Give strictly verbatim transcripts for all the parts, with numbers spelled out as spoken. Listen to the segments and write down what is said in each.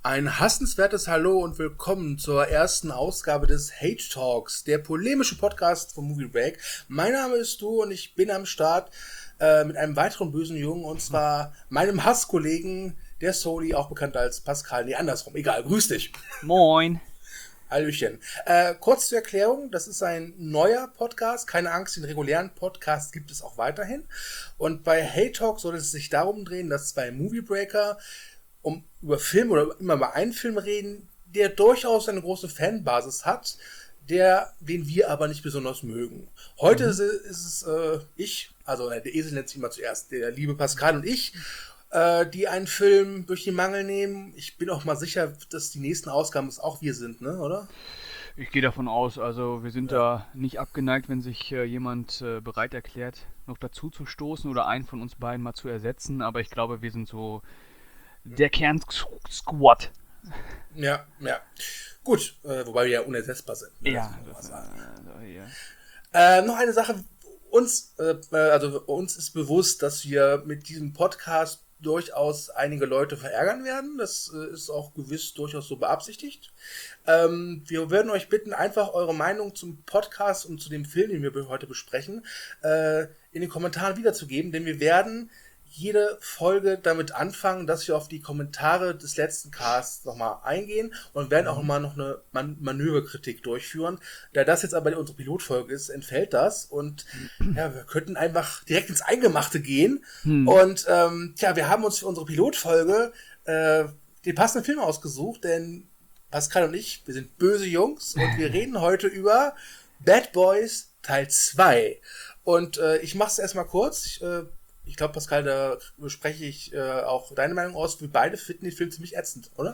Ein hassenswertes Hallo und willkommen zur ersten Ausgabe des Hate Talks, der polemische Podcast von Movie Break. Mein Name ist Du und ich bin am Start äh, mit einem weiteren bösen Jungen, und zwar meinem Hasskollegen, der Soli, auch bekannt als Pascal. Nee, andersrum, egal, grüß dich. Moin. Hallöchen. Äh, kurz zur Erklärung, das ist ein neuer Podcast, keine Angst, den regulären Podcast gibt es auch weiterhin. Und bei Hate Talk soll es sich darum drehen, dass zwei Movie Breaker um über Film oder immer über einen Film reden, der durchaus eine große Fanbasis hat, der, den wir aber nicht besonders mögen. Heute mhm. ist, ist es äh, ich, also der Esel nennt sich immer zuerst, der liebe Pascal und ich, äh, die einen Film durch den Mangel nehmen. Ich bin auch mal sicher, dass die nächsten Ausgaben es auch wir sind, ne, oder? Ich gehe davon aus, also wir sind ja. da nicht abgeneigt, wenn sich äh, jemand äh, bereit erklärt, noch dazu zu stoßen oder einen von uns beiden mal zu ersetzen, aber ich glaube, wir sind so der Kern-Squad. Ja, ja. Gut, äh, wobei wir ja unersetzbar sind. Ne? Ja. Das, äh, ja. Äh, noch eine Sache. Uns, äh, also uns ist bewusst, dass wir mit diesem Podcast durchaus einige Leute verärgern werden. Das äh, ist auch gewiss durchaus so beabsichtigt. Ähm, wir würden euch bitten, einfach eure Meinung zum Podcast und zu dem Film, den wir heute besprechen, äh, in den Kommentaren wiederzugeben, denn wir werden jede Folge damit anfangen, dass wir auf die Kommentare des letzten Casts nochmal eingehen und werden auch immer noch eine Man- Manöverkritik durchführen. Da das jetzt aber unsere Pilotfolge ist, entfällt das und ja, wir könnten einfach direkt ins Eingemachte gehen. Hm. Und ähm, tja, wir haben uns für unsere Pilotfolge äh, den passenden Film ausgesucht, denn Pascal und ich, wir sind böse Jungs und wir reden heute über Bad Boys Teil zwei. Und äh, ich mach's erstmal kurz. Ich, äh, Ich glaube, Pascal, da spreche ich äh, auch deine Meinung aus. Wir beide finden den Film ziemlich ätzend, oder?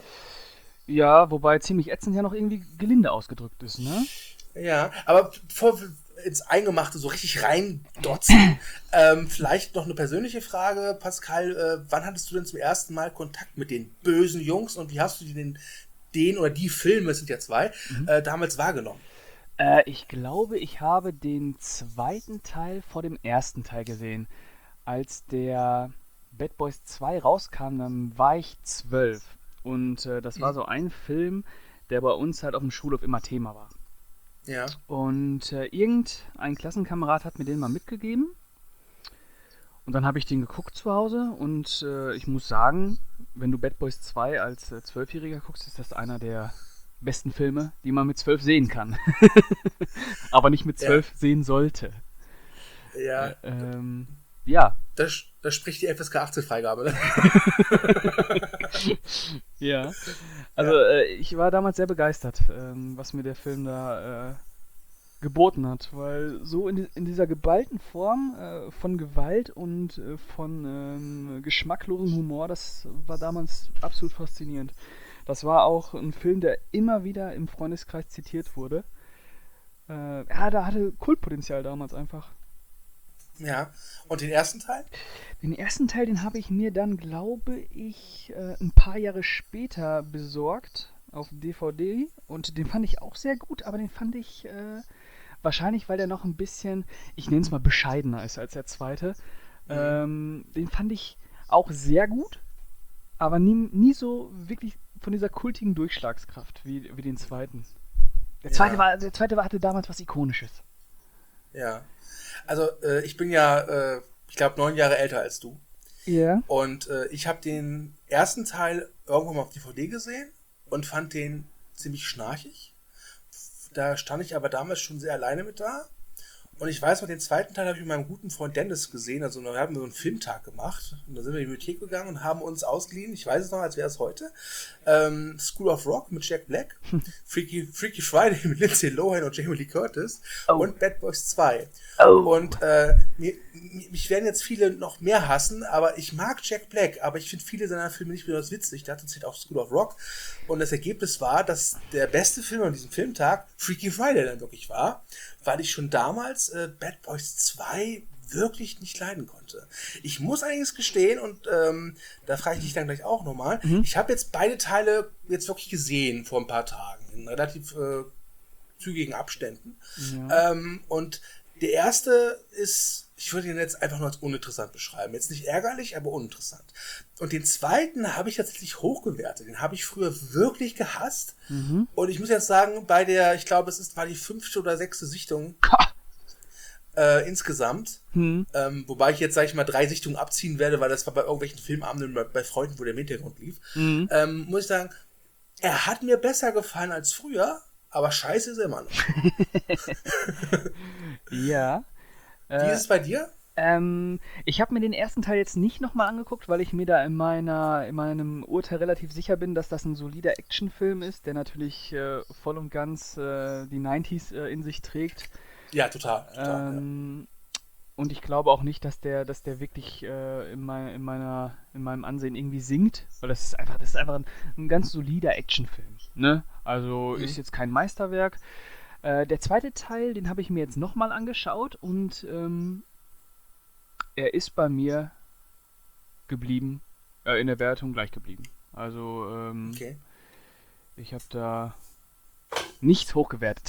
Ja, wobei ziemlich ätzend ja noch irgendwie gelinde ausgedrückt ist, ne? Ja, aber bevor wir ins Eingemachte so richtig reindotzen, ähm, vielleicht noch eine persönliche Frage. Pascal, äh, wann hattest du denn zum ersten Mal Kontakt mit den bösen Jungs und wie hast du den, den oder die Filme, es sind ja zwei, mhm. äh, damals wahrgenommen? Äh, ich glaube, ich habe den zweiten Teil vor dem ersten Teil gesehen. Als der Bad Boys zwei rauskam, dann war ich zwölf. Und äh, das war so ein Film, der bei uns halt auf dem Schulhof immer Thema war. Ja. Und äh, irgendein Klassenkamerad hat mir den mal mitgegeben. Und dann habe ich den geguckt zu Hause. Und äh, ich muss sagen, wenn du Bad Boys zwei als äh, Zwölfjähriger guckst, ist das einer der besten Filme, die man mit zwölf sehen kann. Aber nicht mit zwölf ja. sehen sollte. Ja. Äh, ähm, Ja. Da, da spricht die F S K achtzehn-Freigabe, ne? Ja. Also ja. Äh, ich war damals sehr begeistert, ähm, was mir der Film da äh, geboten hat, weil so in, die, in dieser geballten Form äh, von Gewalt und äh, von ähm, geschmacklosem Humor, das war damals absolut faszinierend. Das war auch ein Film, der immer wieder im Freundeskreis zitiert wurde. Äh, ja, da hatte Kultpotenzial damals einfach. Ja, und den ersten Teil? Den ersten Teil, den habe ich mir dann, glaube ich, äh, ein paar Jahre später besorgt auf D V D und den fand ich auch sehr gut, aber den fand ich äh, wahrscheinlich, weil der noch ein bisschen, ich nenne es mal bescheidener ist als der zweite, mhm. ähm, den fand ich auch sehr gut, aber nie, nie so wirklich von dieser kultigen Durchschlagskraft wie, wie den zweiten. Der zweite, ja. war, der zweite war, hatte damals was Ikonisches. Ja. Also äh, ich bin ja, äh, ich glaube, neun Jahre älter als du. Ja. Yeah. Und äh, ich habe den ersten Teil irgendwann mal auf D V D gesehen und fand den ziemlich schnarchig. Da stand ich aber damals schon sehr alleine mit da. Und ich weiß noch, den zweiten Teil habe ich mit meinem guten Freund Dennis gesehen. Also wir haben so einen Filmtag gemacht. Und da sind wir in die Bibliothek gegangen und haben uns ausgeliehen, ich weiß es noch, als wäre es heute, ähm, School of Rock mit Jack Black, Freaky, Freaky Friday mit Lindsay Lohan und Jamie Lee Curtis oh. und Bad Boys zwei. Oh. Und äh, mir, mich werden jetzt viele noch mehr hassen, aber ich mag Jack Black, aber ich finde viele seiner Filme nicht besonders witzig. Der hatte jetzt auch School of Rock. Und das Ergebnis war, dass der beste Film an diesem Filmtag Freaky Friday dann wirklich war, weil ich schon damals äh, Bad Boys zwei wirklich nicht leiden konnte. Ich muss allerdings gestehen, und ähm, da frage ich dich dann gleich auch nochmal, mhm. ich habe jetzt beide Teile jetzt wirklich gesehen vor ein paar Tagen, in relativ äh, zügigen Abständen. Ja. Ähm, und Der erste ist, ich würde ihn jetzt einfach nur als uninteressant beschreiben. Jetzt nicht ärgerlich, aber uninteressant. Und den zweiten habe ich tatsächlich hochgewertet. Den habe ich früher wirklich gehasst. Mhm. Und ich muss jetzt sagen, bei der, ich glaube, es ist, war die fünfte oder sechste Sichtung äh, insgesamt. Mhm. Ähm, wobei ich jetzt, sage ich mal, drei Sichtungen abziehen werde, weil das war bei irgendwelchen Filmabenden bei, bei Freunden, wo der im Hintergrund lief. Mhm. Ähm, muss ich sagen, er hat mir besser gefallen als früher, aber scheiße ist er immer noch. Ja. Wie ist es bei dir? Ähm, ich habe mir den ersten Teil jetzt nicht nochmal angeguckt, weil ich mir da in meiner, in meinem Urteil relativ sicher bin, dass das ein solider Actionfilm ist, der natürlich äh, voll und ganz äh, die neunziger äh, in sich trägt. Ja, total. total Ähm, und ich glaube auch nicht, dass der, dass der wirklich äh, in, mein, in, meiner, in meinem Ansehen irgendwie sinkt, weil das ist einfach, das ist einfach ein, ein ganz solider Actionfilm. Ne? Also Mhm. ist jetzt kein Meisterwerk. Äh, der zweite Teil, den habe ich mir jetzt nochmal angeschaut und ähm, er ist bei mir geblieben, äh, in der Wertung gleich geblieben. Also ähm, Okay. ich habe da nichts hochgewertet.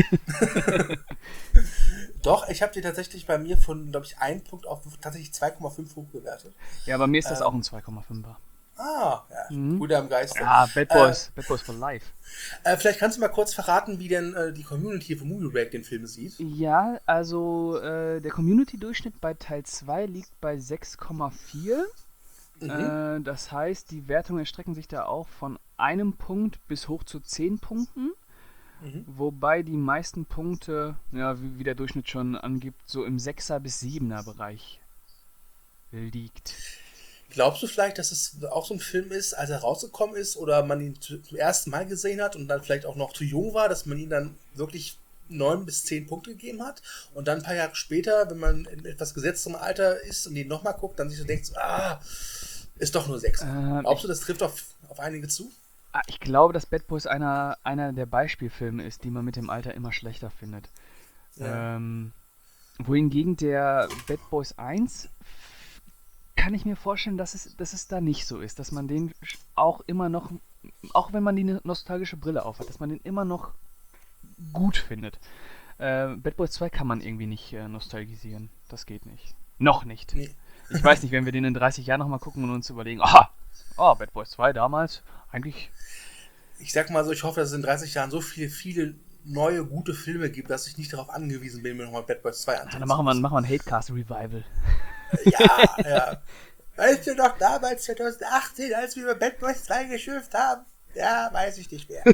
Doch, ich habe die tatsächlich bei mir von, glaube ich, einen Punkt auf tatsächlich zwei Komma fünf hochgewertet. Ja, bei mir ist das Ähm, auch ein zwei Komma fünfer. Ah, ja, Mhm. Bruder im Geiste. Ja, Bad Boys, Bad Boys for Life. Äh, vielleicht kannst du mal kurz verraten, wie denn äh, die Community von Movie Break den Film sieht. Ja, also äh, der Community-Durchschnitt bei Teil zwei liegt bei sechs Komma vier. Mhm. Äh, das heißt, die Wertungen erstrecken sich da auch von einem Punkt bis hoch zu zehn Punkten. Mhm. Wobei die meisten Punkte, ja, wie, wie der Durchschnitt schon angibt, so im sechser bis siebener Bereich liegt. Glaubst du vielleicht, dass es auch so ein Film ist, als er rausgekommen ist oder man ihn zu- zum ersten Mal gesehen hat und dann vielleicht auch noch zu jung war, dass man ihn dann wirklich neun bis zehn Punkte gegeben hat und dann ein paar Jahre später, wenn man in etwas gesetztem Alter ist und ihn nochmal guckt, dann sich so denkt, ah, ist doch nur sechs. Ähm, Glaubst du, das trifft auf, auf einige zu? Ah, Ich glaube, dass Bad Boys einer, einer der Beispielfilme ist, die man mit dem Alter immer schlechter findet. Ja. Ähm, wohingegen der Bad Boys eins kann ich mir vorstellen, dass es, dass es da nicht so ist, dass man den auch immer noch, auch wenn man die nostalgische Brille aufhat, dass man den immer noch gut findet. Äh, Bad Boys zwei kann man irgendwie nicht äh, nostalgisieren. Das geht nicht. Noch nicht. Nee. Ich weiß nicht, wenn wir den in dreißig Jahren nochmal gucken und uns überlegen, aha, oh, Bad Boys zwei damals, eigentlich. Ich sag mal so, ich hoffe, dass es in dreißig Jahren so viele, viele neue, gute Filme gibt, dass ich nicht darauf angewiesen bin, mir nochmal Bad Boys zwei Ja, anzusehen. dann machen wir, machen wir ein Hatecast-Revival. Ja, ja. Weißt du noch damals zwanzig achtzehn, als wir über Bad Boys zwei geschimpft haben? Ja, weiß ich nicht mehr.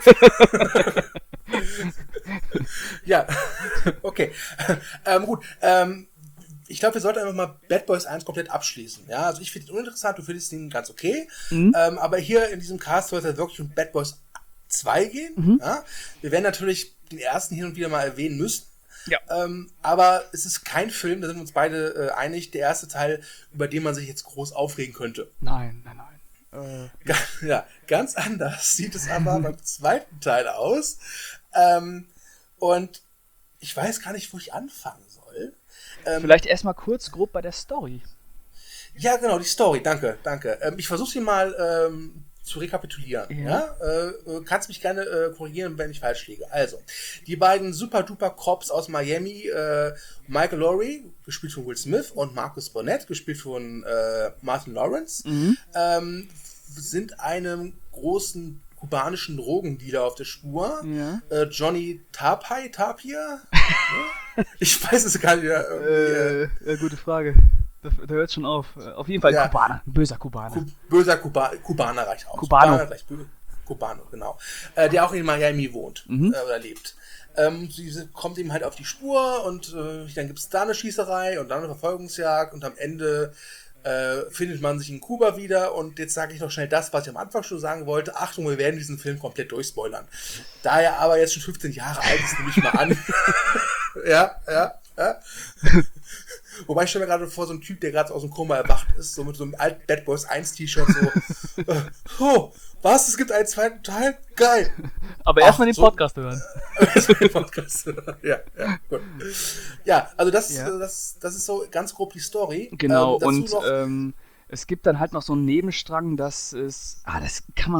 Ja, okay. Ähm, gut, ähm, ich glaube, wir sollten einfach mal Bad Boys eins komplett abschließen. Ja, also ich finde ihn uninteressant, du findest ihn ganz okay. Mhm. Ähm, aber hier in diesem Cast soll es halt wirklich um Bad Boys zwei gehen. Mhm. Ja? Wir werden natürlich den ersten hin und wieder mal erwähnen müssen. Ja. Ähm, aber es ist kein Film, da sind wir uns beide äh, einig, der erste Teil, über den man sich jetzt groß aufregen könnte. Nein, nein, nein. Äh, Ga- Ja, ganz anders sieht es aber beim zweiten Teil aus. Ähm, und ich weiß gar nicht, wo ich anfangen soll. Ähm, vielleicht erstmal kurz grob bei der Story. Ja, genau, die Story, danke, danke. Ähm, ich versuche sie mal ähm, zu rekapitulieren. Ja. Ja? Äh, äh, kannst mich gerne äh, korrigieren, wenn ich falsch liege. Also, die beiden super-duper-Cops aus Miami, äh, Michael Lowry, gespielt von Will Smith, und Marcus Burnett, gespielt von äh, Martin Lawrence, Mhm. ähm, sind einem großen kubanischen Drogendealer auf der Spur. Ja. Äh, Johnny Tapia, Tapia? Ne? Ich weiß es gar nicht. Mehr. Äh, äh, gute Frage. Da, da hört schon auf. Äh, Auf jeden Fall Ja. Kubaner. Ein böser Kubaner. Ku- böser Kuba Kubaner reicht aus. Cubano. Kubaner gleich bö- Cubano, genau. Äh, der auch in Miami wohnt Mhm. äh, oder lebt. Ähm, sie sie kommt ihm halt auf die Spur und äh, dann gibt es da eine Schießerei und dann eine Verfolgungsjagd und am Ende äh, findet man sich in Kuba wieder. Und jetzt sage ich noch schnell das, was ich am Anfang schon sagen wollte. Achtung, wir werden diesen Film komplett durchspoilern. Da er aber jetzt schon fünfzehn Jahre alt ist, nehme ich mal an. ja, ja, ja. Wobei ich stelle mir gerade vor, so ein Typ, der gerade aus dem Koma erwacht ist, so mit so einem alten Bad Boys eins T-Shirt, so, äh, oh, was, es gibt einen zweiten Teil? Geil! Aber Ach, erstmal den so- Podcast hören. Podcast. Ja, ja, gut. Ja, also das, Ja. das, das ist so ganz grob die Story. Genau, Ähm, dazu und noch, ähm, es gibt dann halt noch so einen Nebenstrang, dass es, ah, das kann man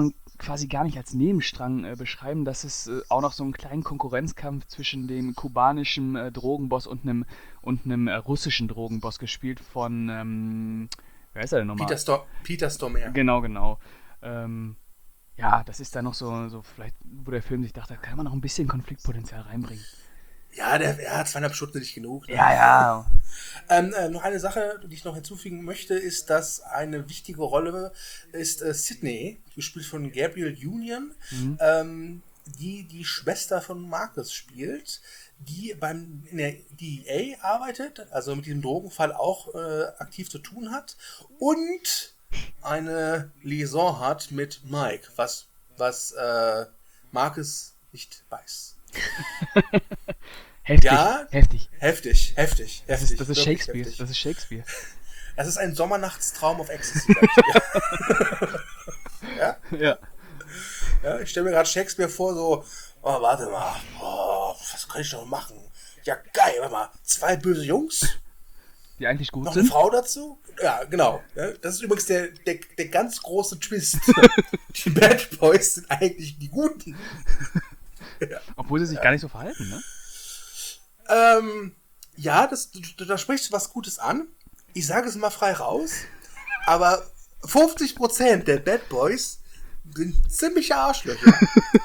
quasi gar nicht als Nebenstrang äh, beschreiben, dass es äh, auch noch so einen kleinen Konkurrenzkampf zwischen dem kubanischen äh, Drogenboss und einem und einem äh, russischen Drogenboss gespielt von, ähm, wer ist er denn nochmal? Peter, Sto- Peter Stormare. Genau, genau. Ähm, ja, das ist da noch so, so vielleicht, wo der Film sich dachte, da kann man noch ein bisschen Konfliktpotenzial reinbringen. Ja, der ja, zweieinhalb Stunden nicht genug. Ne? Ja, ja. Ähm, äh, noch eine Sache, die ich noch hinzufügen möchte, ist, dass eine wichtige Rolle ist äh, Sydney, gespielt von Gabrielle Union, Mhm. ähm, die die Schwester von Marcus spielt, die beim in der D E A arbeitet, also mit diesem Drogenfall auch äh, aktiv zu tun hat und eine Liaison hat mit Mike, was, was äh, Marcus nicht weiß. Heftig, Ja, heftig. Heftig, heftig, Das heftig. ist, das ist wirklich Shakespeare, heftig. das ist Shakespeare. Das ist ein Sommernachtstraum auf Ecstasy. sag ich dir. ja? Ja. Ja, ich stelle mir gerade Shakespeare vor, so, oh, warte mal, oh, was kann ich noch machen? Ja, geil, warte mal, zwei böse Jungs, Die eigentlich gut noch eine sind. Frau dazu? Ja, genau. Ja, das ist übrigens der, der, der ganz große Twist. Die Bad Boys sind eigentlich die Guten. Obwohl sie sich gar nicht so verhalten, ne? Ähm, ja, das, du, da sprichst du was Gutes an. Ich sage es mal frei raus, aber fünfzig Prozent der Bad Boys sind ziemliche Arschlöcher.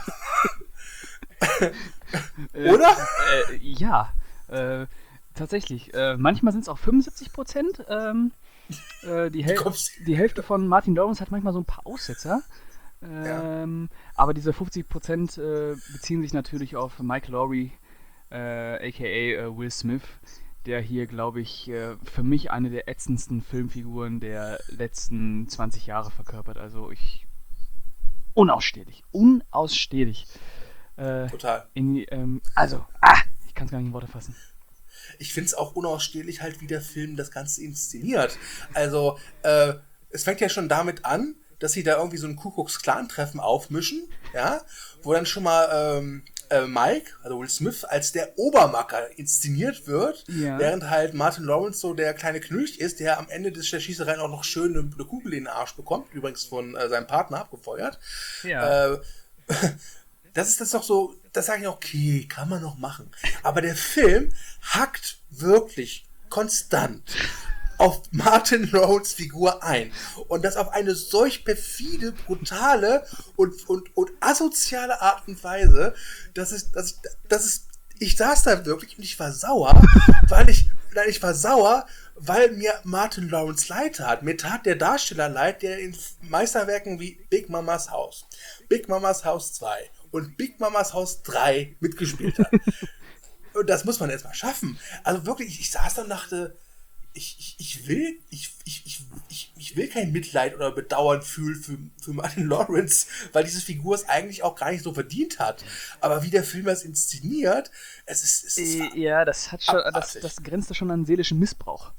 Oder? Äh, ja, äh, tatsächlich. Äh, manchmal sind es auch fünfundsiebzig Prozent. Ähm, äh, die, Häl- kommst- die Hälfte von Martin Lawrence hat manchmal so ein paar Aussetzer. Ähm, Aber diese fünfzig Prozent äh, beziehen sich natürlich auf Mike Lowry, äh, aka äh, Will Smith, der hier, glaube ich, äh, für mich eine der ätzendsten Filmfiguren der letzten zwanzig Jahre verkörpert. Also ich... Unausstehlich. Unausstehlich. Äh, Total. in, ähm, also, ah, ich kann es gar nicht in Worte fassen. Ich finde es auch unausstehlich halt, wie der Film das Ganze inszeniert. Also, äh, es fängt ja schon damit an, dass sie da irgendwie so ein Ku-Klux-Klan-Treffen aufmischen, ja, wo dann schon mal ähm, äh, Mike, also Will Smith, als der Obermacker inszeniert wird, Ja. während halt Martin Lawrence so der kleine Knülch ist, der am Ende des der Schießerei auch noch schön eine, eine Kugel in den Arsch bekommt, übrigens von äh, seinem Partner abgefeuert. Ja. Äh, das ist das doch so, das sage ich, okay, kann man noch machen. Aber der Film hackt wirklich konstant auf Martin Lawrence Figur ein. Und das auf eine solch perfide, brutale und, und, und asoziale Art und Weise, dass es, dass ich, dass es, ich saß da wirklich und ich war sauer, weil ich, nein, ich war sauer, weil mir Martin Lawrence leid tat. Mir tat der Darsteller leid, der in Meisterwerken wie Big Mamas Haus, Big Mamas Haus zwei und Big Mamas Haus drei mitgespielt hat. Und das muss man erstmal schaffen. Also wirklich, ich saß da und dachte, ich, ich, ich will, ich, ich, ich, ich, ich will kein Mitleid oder Bedauern fühlen für, für Martin Lawrence, weil diese Figur es eigentlich auch gar nicht so verdient hat. Aber wie der Film das inszeniert, es ist, es ist Äh, ja, das hat schon, das, abartig. das grenzt ja schon an seelischen Missbrauch.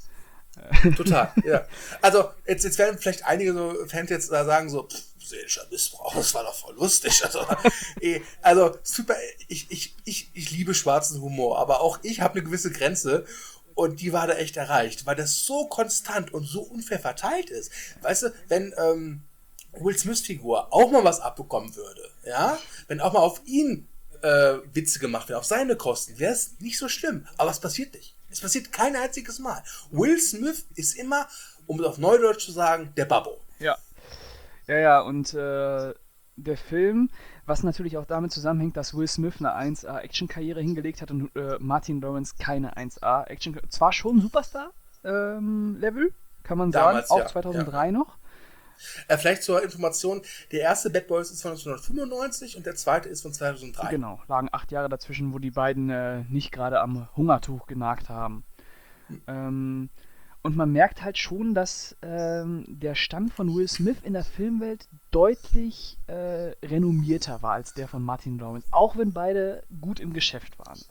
Total, ja. Also, jetzt, jetzt werden vielleicht einige so Fans jetzt da sagen so, pff, seelischer Missbrauch, das war doch voll lustig. Also, eh, also super, ich, ich, ich, ich liebe schwarzen Humor, aber auch ich habe eine gewisse Grenze und die war da echt erreicht, weil das so konstant und so unfair verteilt ist. Weißt du, wenn ähm, Will Smiths Figur auch mal was abbekommen würde, ja, wenn auch mal auf ihn äh, Witze gemacht werden, auf seine Kosten, wäre es nicht so schlimm, aber es passiert nicht. Es passiert kein einziges Mal. Will Smith ist immer, um es auf Neudeutsch zu sagen, der Babbo. Ja. Ja, ja, und äh, der Film, was natürlich auch damit zusammenhängt, dass Will Smith eine eins A-Action-Karriere hingelegt hat und äh, Martin Lawrence keine eins A-Action, zwar schon Superstar-Level, ähm, kann man Damals, sagen, auch ja, zweitausenddrei ja. noch. Äh, vielleicht zur Information, der erste Bad Boys ist von neunzehnhundertfünfundneunzig und der zweite ist von zweitausenddrei. Genau, lagen acht Jahre dazwischen, wo die beiden äh, nicht gerade am Hungertuch genagt haben. Hm. Ähm, und man merkt halt schon, dass ähm, der Stand von Will Smith in der Filmwelt deutlich äh, renommierter war als der von Martin Lawrence, auch wenn beide gut im Geschäft waren.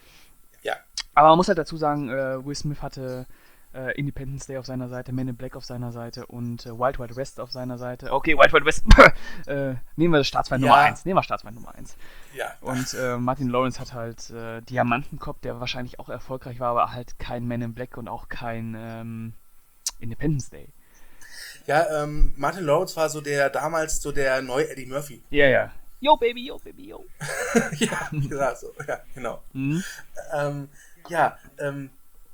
Ja. Aber man muss halt dazu sagen, äh, Will Smith hatte äh, Independence Day auf seiner Seite, Men in Black auf seiner Seite und äh, Wild Wild West auf seiner Seite. Okay, Wild Wild West, äh, nehmen wir das Staatsfeind Ja. Nummer eins. Nehmen wir Staatsfeind Nummer eins. Ja. Und äh, Martin Lawrence hat halt äh, Diamantenkopf, der wahrscheinlich auch erfolgreich war, aber halt kein Men in Black und auch kein ähm, Independence Day. Ja, ähm, Martin Lawrence war so der, damals so der neue Eddie Murphy. Ja, ja. Yo, Baby, yo, Baby, yo. Ja, genau so. Ja, genau. Mhm. Ähm, ja, ähm,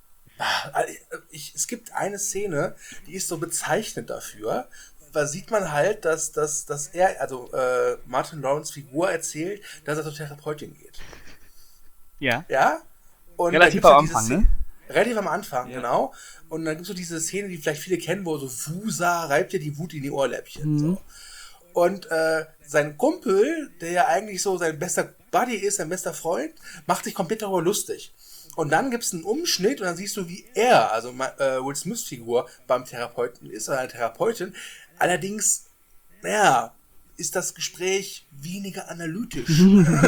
ich, es gibt eine Szene, die ist so bezeichnend dafür. Da sieht man halt, dass, dass, dass er, also äh, Martin Lawrence Figur erzählt, dass er zur Therapeutin geht. Ja. Ja? Und Relativ da am gibt's halt Anfang, diese ne? Szene, relativ am Anfang, Ja. genau. Und dann gibt es so diese Szene, die vielleicht viele kennen, wo so Fusa reibt dir die Wut in die Ohrläppchen. Mhm. So. Und äh, sein Kumpel, der ja eigentlich so sein bester Buddy ist, sein bester Freund, macht sich komplett darüber lustig. Und dann gibt es einen Umschnitt und dann siehst du, wie er, also äh, Will Smiths Figur, beim Therapeuten ist, oder eine Therapeutin. Allerdings, naja, ist das Gespräch weniger analytisch.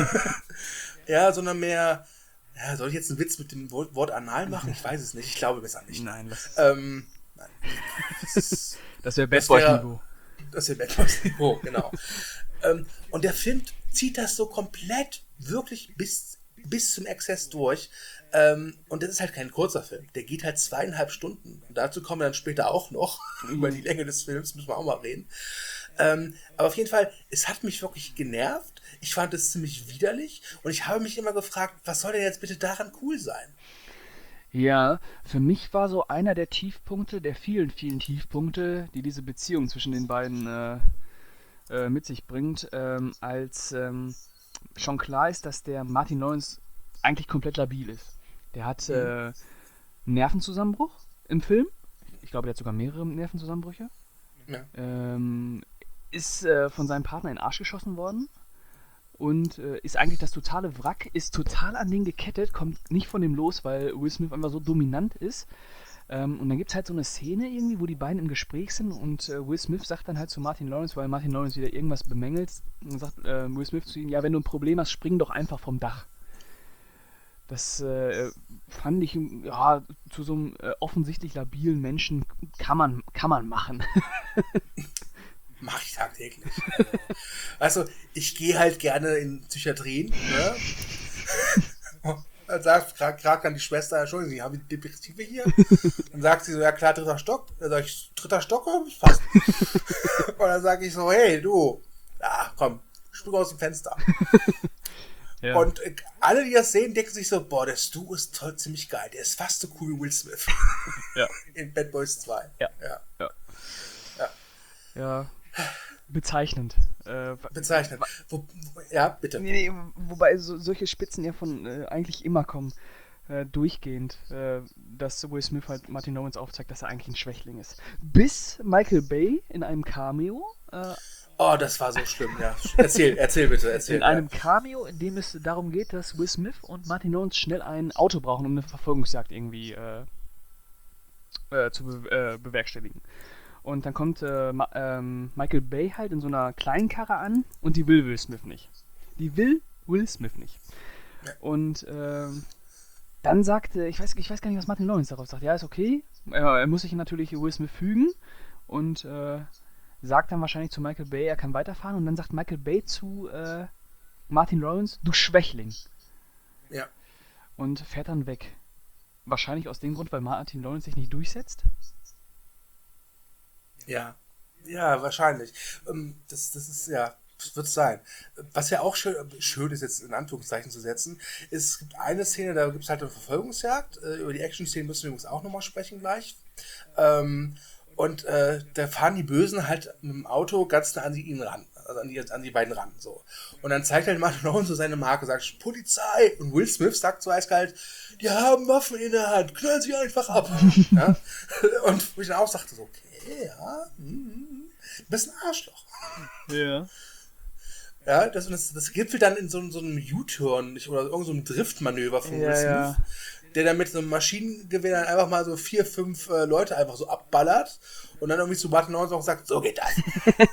Ja, sondern mehr, ja, soll ich jetzt einen Witz mit dem Wort, Wort anal machen? Ich weiß es nicht, ich glaube besser nicht. Nein, das, Ähm, nein. Das, das wäre das Bad wär- Boys Niveau. Das ist Batman's Niveau, genau. ähm, und der Film zieht das so komplett wirklich bis, bis zum Exzess durch. Ähm, und das ist halt kein kurzer Film. Der geht halt zweieinhalb Stunden. Und dazu kommen wir dann später auch noch. Über die Länge des Films müssen wir auch mal reden. Ähm, aber auf jeden Fall, es hat mich wirklich genervt. Ich fand es ziemlich widerlich. Und ich habe mich immer gefragt, was soll denn jetzt bitte daran cool sein? Ja, für mich war so einer der Tiefpunkte, der vielen, vielen Tiefpunkte, die diese Beziehung zwischen den beiden äh, äh, mit sich bringt, ähm, als ähm, schon klar ist, dass der Martin Lawrence eigentlich komplett labil ist. Der hat äh, einen Nervenzusammenbruch im Film. Ich glaube, der hat sogar mehrere Nervenzusammenbrüche. Ja. Ähm, ist äh, von seinem Partner in den Arsch geschossen worden und äh, ist eigentlich das totale Wrack, ist total an den gekettet, kommt nicht von dem los, weil Will Smith einfach so dominant ist. Ähm, und dann gibt es halt so eine Szene irgendwie, wo die beiden im Gespräch sind und äh, Will Smith sagt dann halt zu Martin Lawrence, weil Martin Lawrence wieder irgendwas bemängelt, und sagt äh, Will Smith zu ihm, ja, wenn du ein Problem hast, spring doch einfach vom Dach. Das äh, fand ich, ja, zu so einem äh, offensichtlich labilen Menschen kann man, kann man machen. Mache ich tagtäglich. Also, ich gehe halt gerne in Psychiatrien. Ne? Dann sagt gerade dann die Schwester, Entschuldigung, Sie haben die Depressive hier. Dann sagt sie so, ja klar, dritter Stock. Dann sage ich, dritter Stock, fast. Und dann sage ich so, hey, du, ja, komm, spring aus dem Fenster. Ja. Und äh, alle, die das sehen, denken sich so, boah, der Stu ist toll, ziemlich geil. Der ist fast so cool wie Will Smith. Ja. In Bad Boys zwei. Ja. Ja. Ja. Ja. Ja, bezeichnend. Äh, Bezeichnet. Wo, wo, ja, bitte. nee, nee, wobei so, solche Spitzen ja von äh, eigentlich immer kommen, äh, durchgehend, äh, dass Will Smith halt Martin Lawrence aufzeigt, dass er eigentlich ein Schwächling ist. Bis Michael Bay in einem Cameo, äh, Oh, das war so schlimm, ja. Erzähl, erzähl bitte, erzähl. in einem Cameo, in dem es darum geht, dass Will Smith und Martin Lawrence schnell ein Auto brauchen, um eine Verfolgungsjagd irgendwie äh, äh, zu be äh, bewerkstelligen. Und dann kommt äh, Ma ähm, Michael Bay halt in so einer kleinen Karre an und die will Will Smith nicht. Die will Will Smith nicht. Ja. Und ähm, dann sagte, ich weiß, ich weiß gar nicht, was Martin Lawrence darauf sagt. Ja, ist okay. Er, er muss sich natürlich Will Smith fügen und äh, sagt dann wahrscheinlich zu Michael Bay, er kann weiterfahren. Und dann sagt Michael Bay zu äh, Martin Lawrence, du Schwächling. Ja. Und fährt dann weg. Wahrscheinlich aus dem Grund, weil Martin Lawrence sich nicht durchsetzt. Ja. Ja, wahrscheinlich. Ähm, Das, das ist, ja, wird es sein. Was ja auch schön, schön ist, jetzt in Anführungszeichen zu setzen, ist, es gibt eine Szene, da gibt es halt eine Verfolgungsjagd. Äh, Über die Action-Szene müssen wir übrigens auch nochmal sprechen gleich. Ähm, Und äh, da fahren die Bösen halt mit dem Auto ganz nah an die, ihn ran, also an die, an die beiden ran. So. Und dann zeigt halt Martin Lawrence so seine Marke, sagt Polizei. Und Will Smith sagt so eiskalt, die haben Waffen in der Hand, knallen sie einfach ab. Ja? Und wo ich dann auch sagte, so, okay, ja, mm, du bist ein Arschloch. Ja. Ja, das, das, das gipfelt dann in so, so einem U-Turn nicht- oder irgendeinem so einem Driftmanöver von Ja, Will Smith, ja. der dann mit so einem Maschinengewehr dann einfach mal so vier, fünf äh, Leute einfach so abballert und dann irgendwie zu Martin Lawrence auch sagt, so geht das.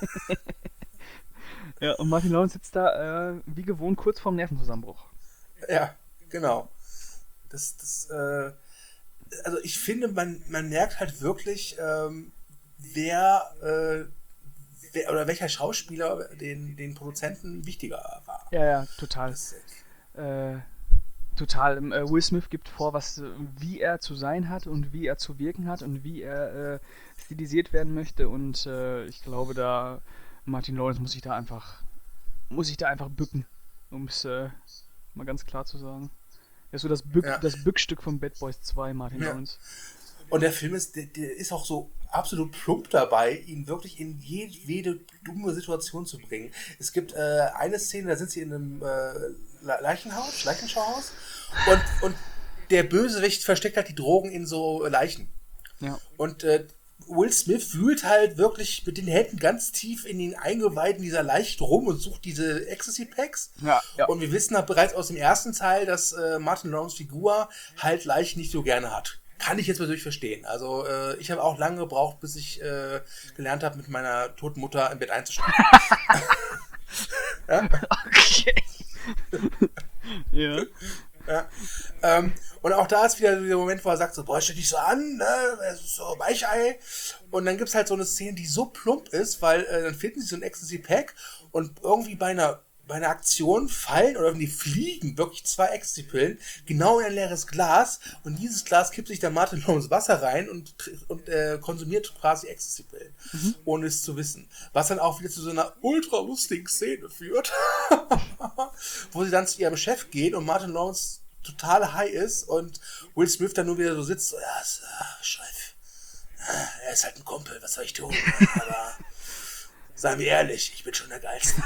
Ja, und Martin Lawrence sitzt da äh, wie gewohnt kurz vorm Nervenzusammenbruch. Ja, genau. Das, das, äh, also ich finde, man, man merkt halt wirklich, ähm, wer, äh, wer oder welcher Schauspieler den, den Produzenten wichtiger war. Ja, ja, total. Das, Äh, total. Ähm, äh, Will Smith gibt vor, was, äh, wie er zu sein hat und wie er zu wirken hat und wie er äh, stilisiert werden möchte. Und äh, ich glaube, da Martin Lawrence muss sich da einfach, muss sich da einfach bücken, um es äh, mal ganz klar zu sagen. Er ist so das, Bück, Ja. das Bückstück von Bad Boys zwei, Martin Ja. Lawrence. Und der Film ist, der, der ist auch so absolut plump dabei, ihn wirklich in jede dumme Situation zu bringen. Es gibt äh, eine Szene, da sind sie in einem äh, Leichenhaus, Leichenschauhaus und, und der Bösewicht versteckt halt die Drogen in so Leichen. Ja. Und äh, Will Smith wühlt halt wirklich mit den Händen ganz tief in den Eingeweiden dieser Leiche rum und sucht diese Ecstasy-Packs. Ja, ja. Und wir wissen halt bereits aus dem ersten Teil, dass äh, Martin Lawrence Figur halt Leichen nicht so gerne hat. Kann ich jetzt persönlich verstehen. Also äh, ich habe auch lange gebraucht, bis ich äh, gelernt habe, mit meiner toten Mutter im Bett einzuschlafen. Ja? Okay. Ja. Ja. Ähm, und auch da ist wieder der Moment, wo er sagt so, boah, stell dich so an, ne, das ist so Weichei. Und dann gibt es halt so eine Szene, die so plump ist, weil äh, dann finden sie so ein Ecstasy-Pack und irgendwie bei einer, bei einer Aktion fallen oder irgendwie fliegen wirklich zwei Ecstasy-Pillen genau in ein leeres Glas und dieses Glas kippt sich dann Martin Lawrence Wasser rein und, und äh, konsumiert quasi Ecstasy-Pillen, mhm. ohne es zu wissen. Was dann auch wieder zu so einer ultra lustigen Szene führt, wo sie dann zu ihrem Chef gehen und Martin Lawrence total high ist und Will Smith dann nur wieder so sitzt, so, ja, ist, äh, Chef, äh, er ist halt ein Kumpel, was soll ich tun? Aber seien wir ehrlich, ich bin schon der Geilste.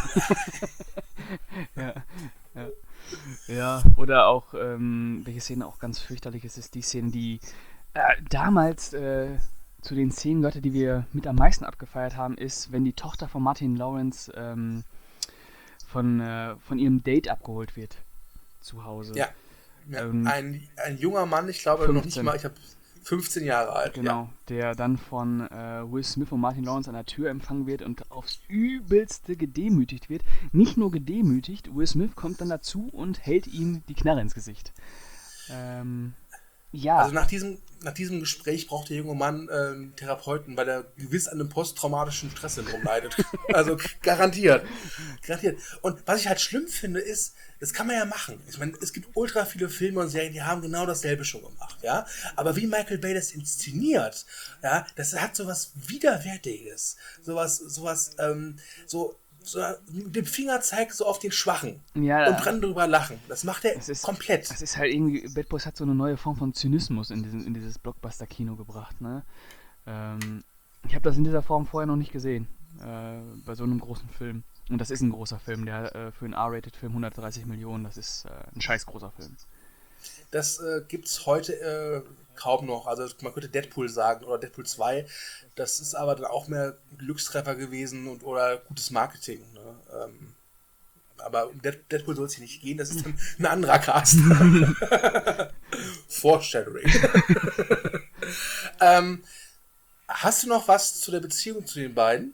Ja, ja. Ja, oder auch, ähm, welche Szene auch ganz fürchterlich ist, ist die Szene, die äh, damals äh, zu den Szenen gehörte, die wir mit am meisten abgefeiert haben, ist, wenn die Tochter von Martin Lawrence ähm, von, äh, von ihrem Date abgeholt wird zu Hause. Ja, ja. Ähm, ein, ein junger Mann, ich glaube fünfzehn. noch nicht mal, ich habe fünfzehn Jahre alt. Genau, Ja. der dann von äh, Will Smith und Martin Lawrence an der Tür empfangen wird und aufs Übelste gedemütigt wird. Nicht nur gedemütigt, Will Smith kommt dann dazu und hält ihm die Knarre ins Gesicht. Ähm, ja. Also nach diesem, nach diesem Gespräch braucht der junge Mann äh, einen Therapeuten, weil er gewiss an einem posttraumatischen Stresssyndrom leidet. Also garantiert. Garantiert. Und was ich halt schlimm finde, ist, das kann man ja machen. Ich meine, es gibt ultra viele Filme und Serien, die haben genau dasselbe schon gemacht, ja. Aber wie Michael Bay das inszeniert, ja, das hat sowas Widerwärtiges. Sowas, sowas, ähm, so, so mit dem Fingerzeig so auf den Schwachen Ja, und dran drüber lachen. Das macht er es ist, komplett. Es ist halt irgendwie, Bad Boys hat so eine neue Form von Zynismus in, diesen, in dieses Blockbuster-Kino gebracht, ne? Ähm, ich habe das in dieser Form vorher noch nicht gesehen, äh, bei so einem großen Film. Und das ist ein großer Film, der äh, für einen R-Rated-Film hundertdreißig Millionen, das ist äh, ein scheiß großer Film. Das äh, gibt es heute äh, kaum noch. Also man könnte Deadpool sagen oder Deadpool zwei. Das ist aber dann auch mehr Glückstreffer gewesen und oder gutes Marketing. Ne? Ähm, aber um Dead- Deadpool soll es hier nicht gehen, das ist dann ein anderer Cast. Foreshadowing. ähm, hast du noch was zu der Beziehung zu den beiden?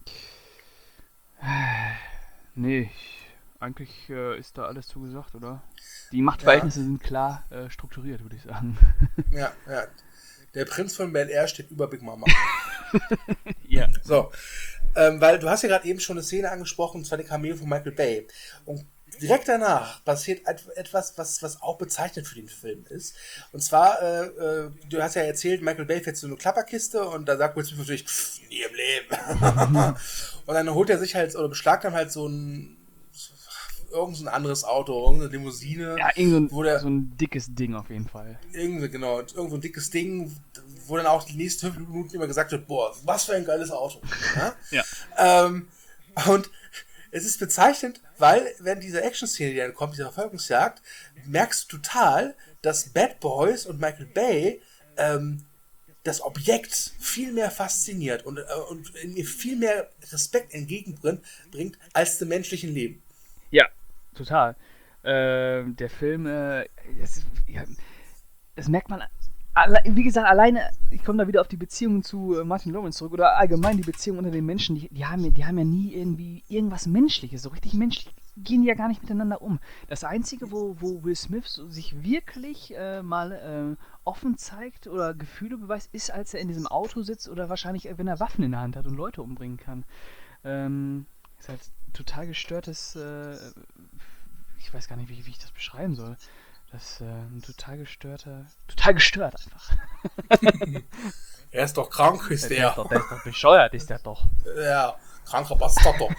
Nee, ich, eigentlich äh, ist da alles zugesagt, oder? Die Machtverhältnisse ja. sind klar äh, strukturiert, würde ich sagen. Ja, ja. Der Prinz von Bel-Air steht über Big Mama. Ja. So, ähm, weil du hast ja gerade eben schon eine Szene angesprochen, und zwar die Cameo von Michael Bay. Und direkt danach passiert etwas, was, was auch bezeichnend für den Film ist. Und zwar, äh, äh, du hast ja erzählt, Michael Bay fährt so eine Klapperkiste und da sagt Will Smith natürlich, pff, nie im Leben. Und dann holt er sich halt, oder beschlagt dann halt so ein irgend so ein anderes Auto, irgendeine Limousine. Ja, irgend so, wo der, so ein dickes Ding auf jeden Fall. Irgendwie, genau, irgendwo ein dickes Ding, wo dann auch die nächsten fünf Minuten immer gesagt wird, boah, was für ein geiles Auto. Ja. Ja. Ähm, und es ist bezeichnend, weil während dieser Action-Szene, die dann kommt, dieser Verfolgungsjagd, merkst du total, dass Bad Boys und Michael Bay ähm, das Objekt viel mehr fasziniert und, äh, und ihr viel mehr Respekt entgegenbringt bringt als dem menschlichen Leben. Ja, total. Äh, der Film, äh, das, ja, das merkt man, alle, wie gesagt, alleine, ich komme da wieder auf die Beziehungen zu äh, Martin Lawrence zurück oder allgemein die Beziehungen unter den Menschen, die, die, haben, die haben ja nie irgendwie irgendwas Menschliches, so richtig menschlich gehen die ja gar nicht miteinander um. Das Einzige, wo, wo Will Smith so sich wirklich äh, mal äh, offen zeigt oder Gefühle beweist, ist, als er in diesem Auto sitzt oder wahrscheinlich, wenn er Waffen in der Hand hat und Leute umbringen kann. Ähm, ist halt total gestörtes, äh, ich weiß gar nicht, wie, wie ich das beschreiben soll. Das ist äh, ein total gestörter, total gestört einfach. Er ist doch krank, ist Der der. ist doch, der ist doch bescheuert, ist der doch. Ja, kranker Bastard doch.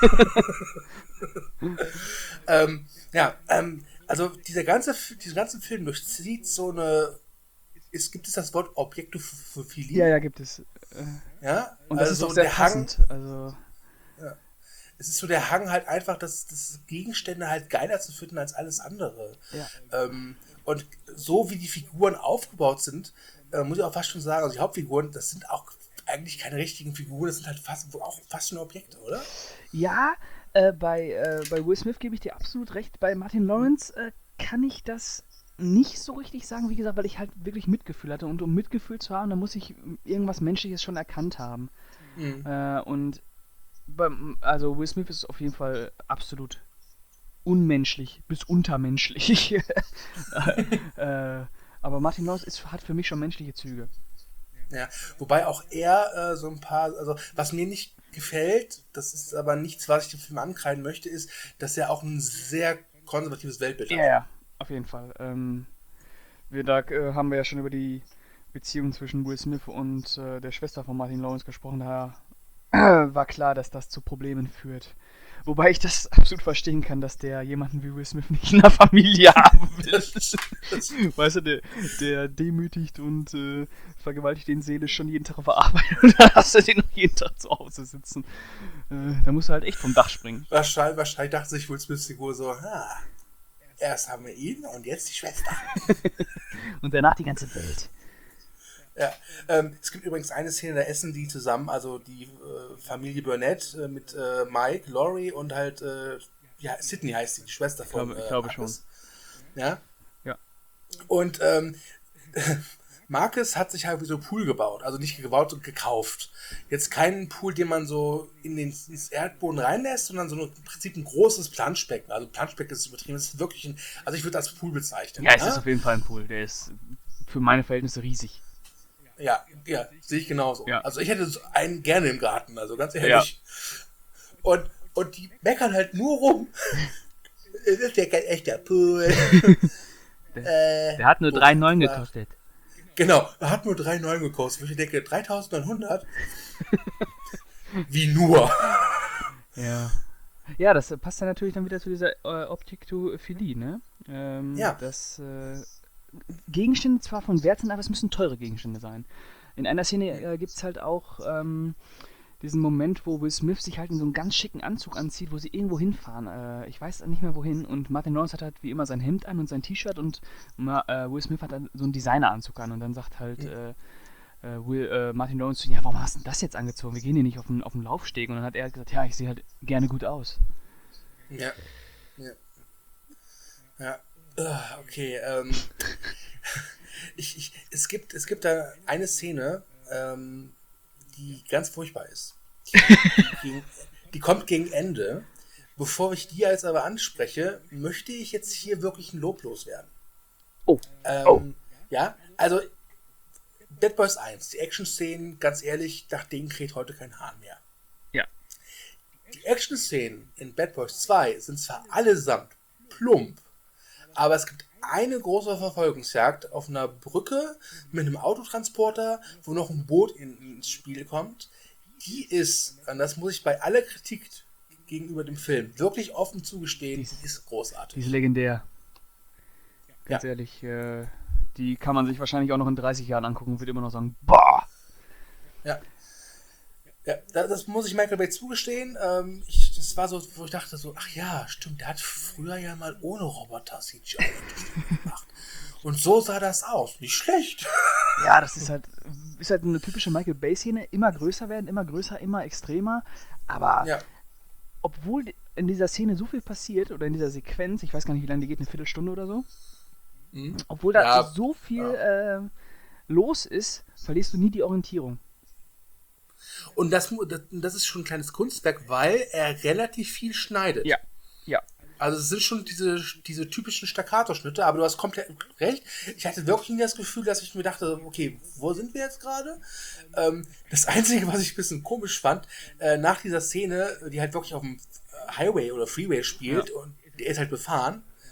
ähm, ja, ähm, also dieser ganze, diesen ganzen Film durchzieht so eine, es gibt es das Wort Objektophilie? Ja, ja, gibt es. Äh, Ja, und das also ist auch sehr der passend. Hang, Also, ja, es ist so der Hang halt einfach, dass das Gegenstände halt geiler zu finden als alles andere. ja. Ähm, und so wie die Figuren aufgebaut sind, äh, muss ich auch fast schon sagen, also die Hauptfiguren, das sind auch eigentlich keine richtigen Figuren, das sind halt fast, auch fast nur Objekte, oder? Ja, äh, bei, äh, bei Will Smith gebe ich dir absolut recht. Bei Martin Lawrence äh, kann ich das nicht so richtig sagen, wie gesagt, weil ich halt wirklich Mitgefühl hatte. Und um Mitgefühl zu haben, da muss ich irgendwas Menschliches schon erkannt haben. Mhm. Äh, und beim, also Will Smith ist auf jeden Fall absolut unmenschlich bis untermenschlich. äh, aber Martin Lawrence ist, hat für mich schon menschliche Züge. Ja, wobei auch er äh, so ein paar, also was mir nicht gefällt, das ist aber nichts, was ich dem Film ankreiden möchte, ist, dass er auch ein sehr konservatives Weltbild hat. Ja, ja, auf jeden Fall. Ähm, wir, da äh, haben wir ja schon über die Beziehung zwischen Will Smith und äh, der Schwester von Martin Lawrence gesprochen. Daher äh, war klar, dass das zu Problemen führt. Wobei ich das absolut verstehen kann, dass der jemanden wie Will Smith nicht in der Familie haben will. Weißt du, der, der demütigt und äh, vergewaltigt den seelisch schon jeden Tag auf der Arbeit und dann hast du den noch jeden Tag zu Hause sitzen. Äh, da musst du halt echt vom Dach springen. Wahrscheinlich, wahrscheinlich dachte sich Will Smith Figur so, ha, erst haben wir ihn und jetzt die Schwester. Und danach die ganze Welt. Ja, ähm, es gibt übrigens eine Szene, da essen die zusammen, also die äh, Familie Burnett äh, mit äh, Mike, Laurie und halt, äh, ja, Sydney heißt sie, die Schwester Ich von glaube, ich äh, glaube Marcus. schon. Ja. Ja. Und ähm, Marcus hat sich halt wie so einen Pool gebaut, also nicht gebaut und gekauft. Jetzt keinen Pool, den man so in den, ins Erdboden reinlässt, sondern so ein, im Prinzip ein großes Planschbecken. Also Planschbecken ist übertrieben, das ist wirklich ein, also ich würde das als Pool bezeichnen. Ja, es ne? ist auf jeden Fall ein Pool. Der ist für meine Verhältnisse riesig. Ja, ja, sehe ich genauso. Ja. Also ich hätte so einen gerne im Garten, also ganz ehrlich. Ja. Und, und die meckern halt nur rum. Es ist ja kein echter Pool. Der, äh, der hat nur drei Komma neun gekostet. Genau, er hat nur drei Komma neun gekostet. Wo ich denke, dreitausendneunhundert? Wie nur? Ja. Ja, das passt dann natürlich dann wieder zu dieser äh, Objektophilie, ne? Ähm, ja. Das äh, Gegenstände zwar von Wert sind, aber es müssen teure Gegenstände sein. In einer Szene äh, gibt es halt auch ähm, diesen Moment, wo Will Smith sich halt in so einen ganz schicken Anzug anzieht, wo sie irgendwo hinfahren. Äh, ich weiß nicht mehr wohin. Und Martin Lawrence hat halt wie immer sein Hemd an und sein T-Shirt und Ma- äh, Will Smith hat dann so einen Designeranzug an und dann sagt halt äh, äh, Will, äh, Martin Lawrence zu ihm, ja, warum hast du denn das jetzt angezogen? Wir gehen hier nicht auf den, auf den Laufsteg. Und dann hat er gesagt, ja, ich sehe halt gerne gut aus. Ja. Ja. Ja. Uh, okay, ähm. ich, ich, es, gibt, es gibt da eine Szene, ähm, die ganz furchtbar ist. Die, die, die kommt gegen Ende. Bevor ich die jetzt aber anspreche, möchte ich jetzt hier wirklich ein Lob loswerden. Oh. Ähm, oh. Ja, also Bad Boys eins, die Action-Szenen, ganz ehrlich, nach denen kräht heute kein Hahn mehr. Ja. Die Action-Szenen in Bad Boys zwei sind zwar allesamt plump, aber es gibt eine große Verfolgungsjagd auf einer Brücke mit einem Autotransporter, wo noch ein Boot in, ins Spiel kommt. Die ist, und das muss ich bei aller Kritik gegenüber dem Film wirklich offen zugestehen, die ist großartig. Die ist legendär. Ganz ja. ehrlich, äh, die kann man sich wahrscheinlich auch noch in dreißig Jahren angucken und wird immer noch sagen, boah! Ja. Ja, das muss ich Michael Bay zugestehen. Ähm, ich, das war so, wo ich dachte so, ach ja, stimmt, der hat früher ja mal ohne Roboter C G I gemacht. Und so sah das aus. Nicht schlecht. Ja, das ist halt, ist halt eine typische Michael Bay-Szene. Immer größer werden, immer größer, immer extremer. Aber ja. obwohl in dieser Szene so viel passiert, oder in dieser Sequenz, ich weiß gar nicht, wie lange die geht, eine Viertelstunde oder so, mhm. obwohl da ja. so viel ja. äh, los ist, verlierst du nie die Orientierung. Und das, das ist schon ein kleines Kunstwerk, weil er relativ viel schneidet. Ja, ja. Also es sind schon diese, diese typischen Staccato-Schnitte, aber du hast komplett recht. Ich hatte wirklich nie das Gefühl, dass ich mir dachte, okay, wo sind wir jetzt gerade? Ähm, das Einzige, was ich ein bisschen komisch fand, äh, nach dieser Szene, die halt wirklich auf dem Highway oder Freeway spielt, ja. und der ist halt befahren,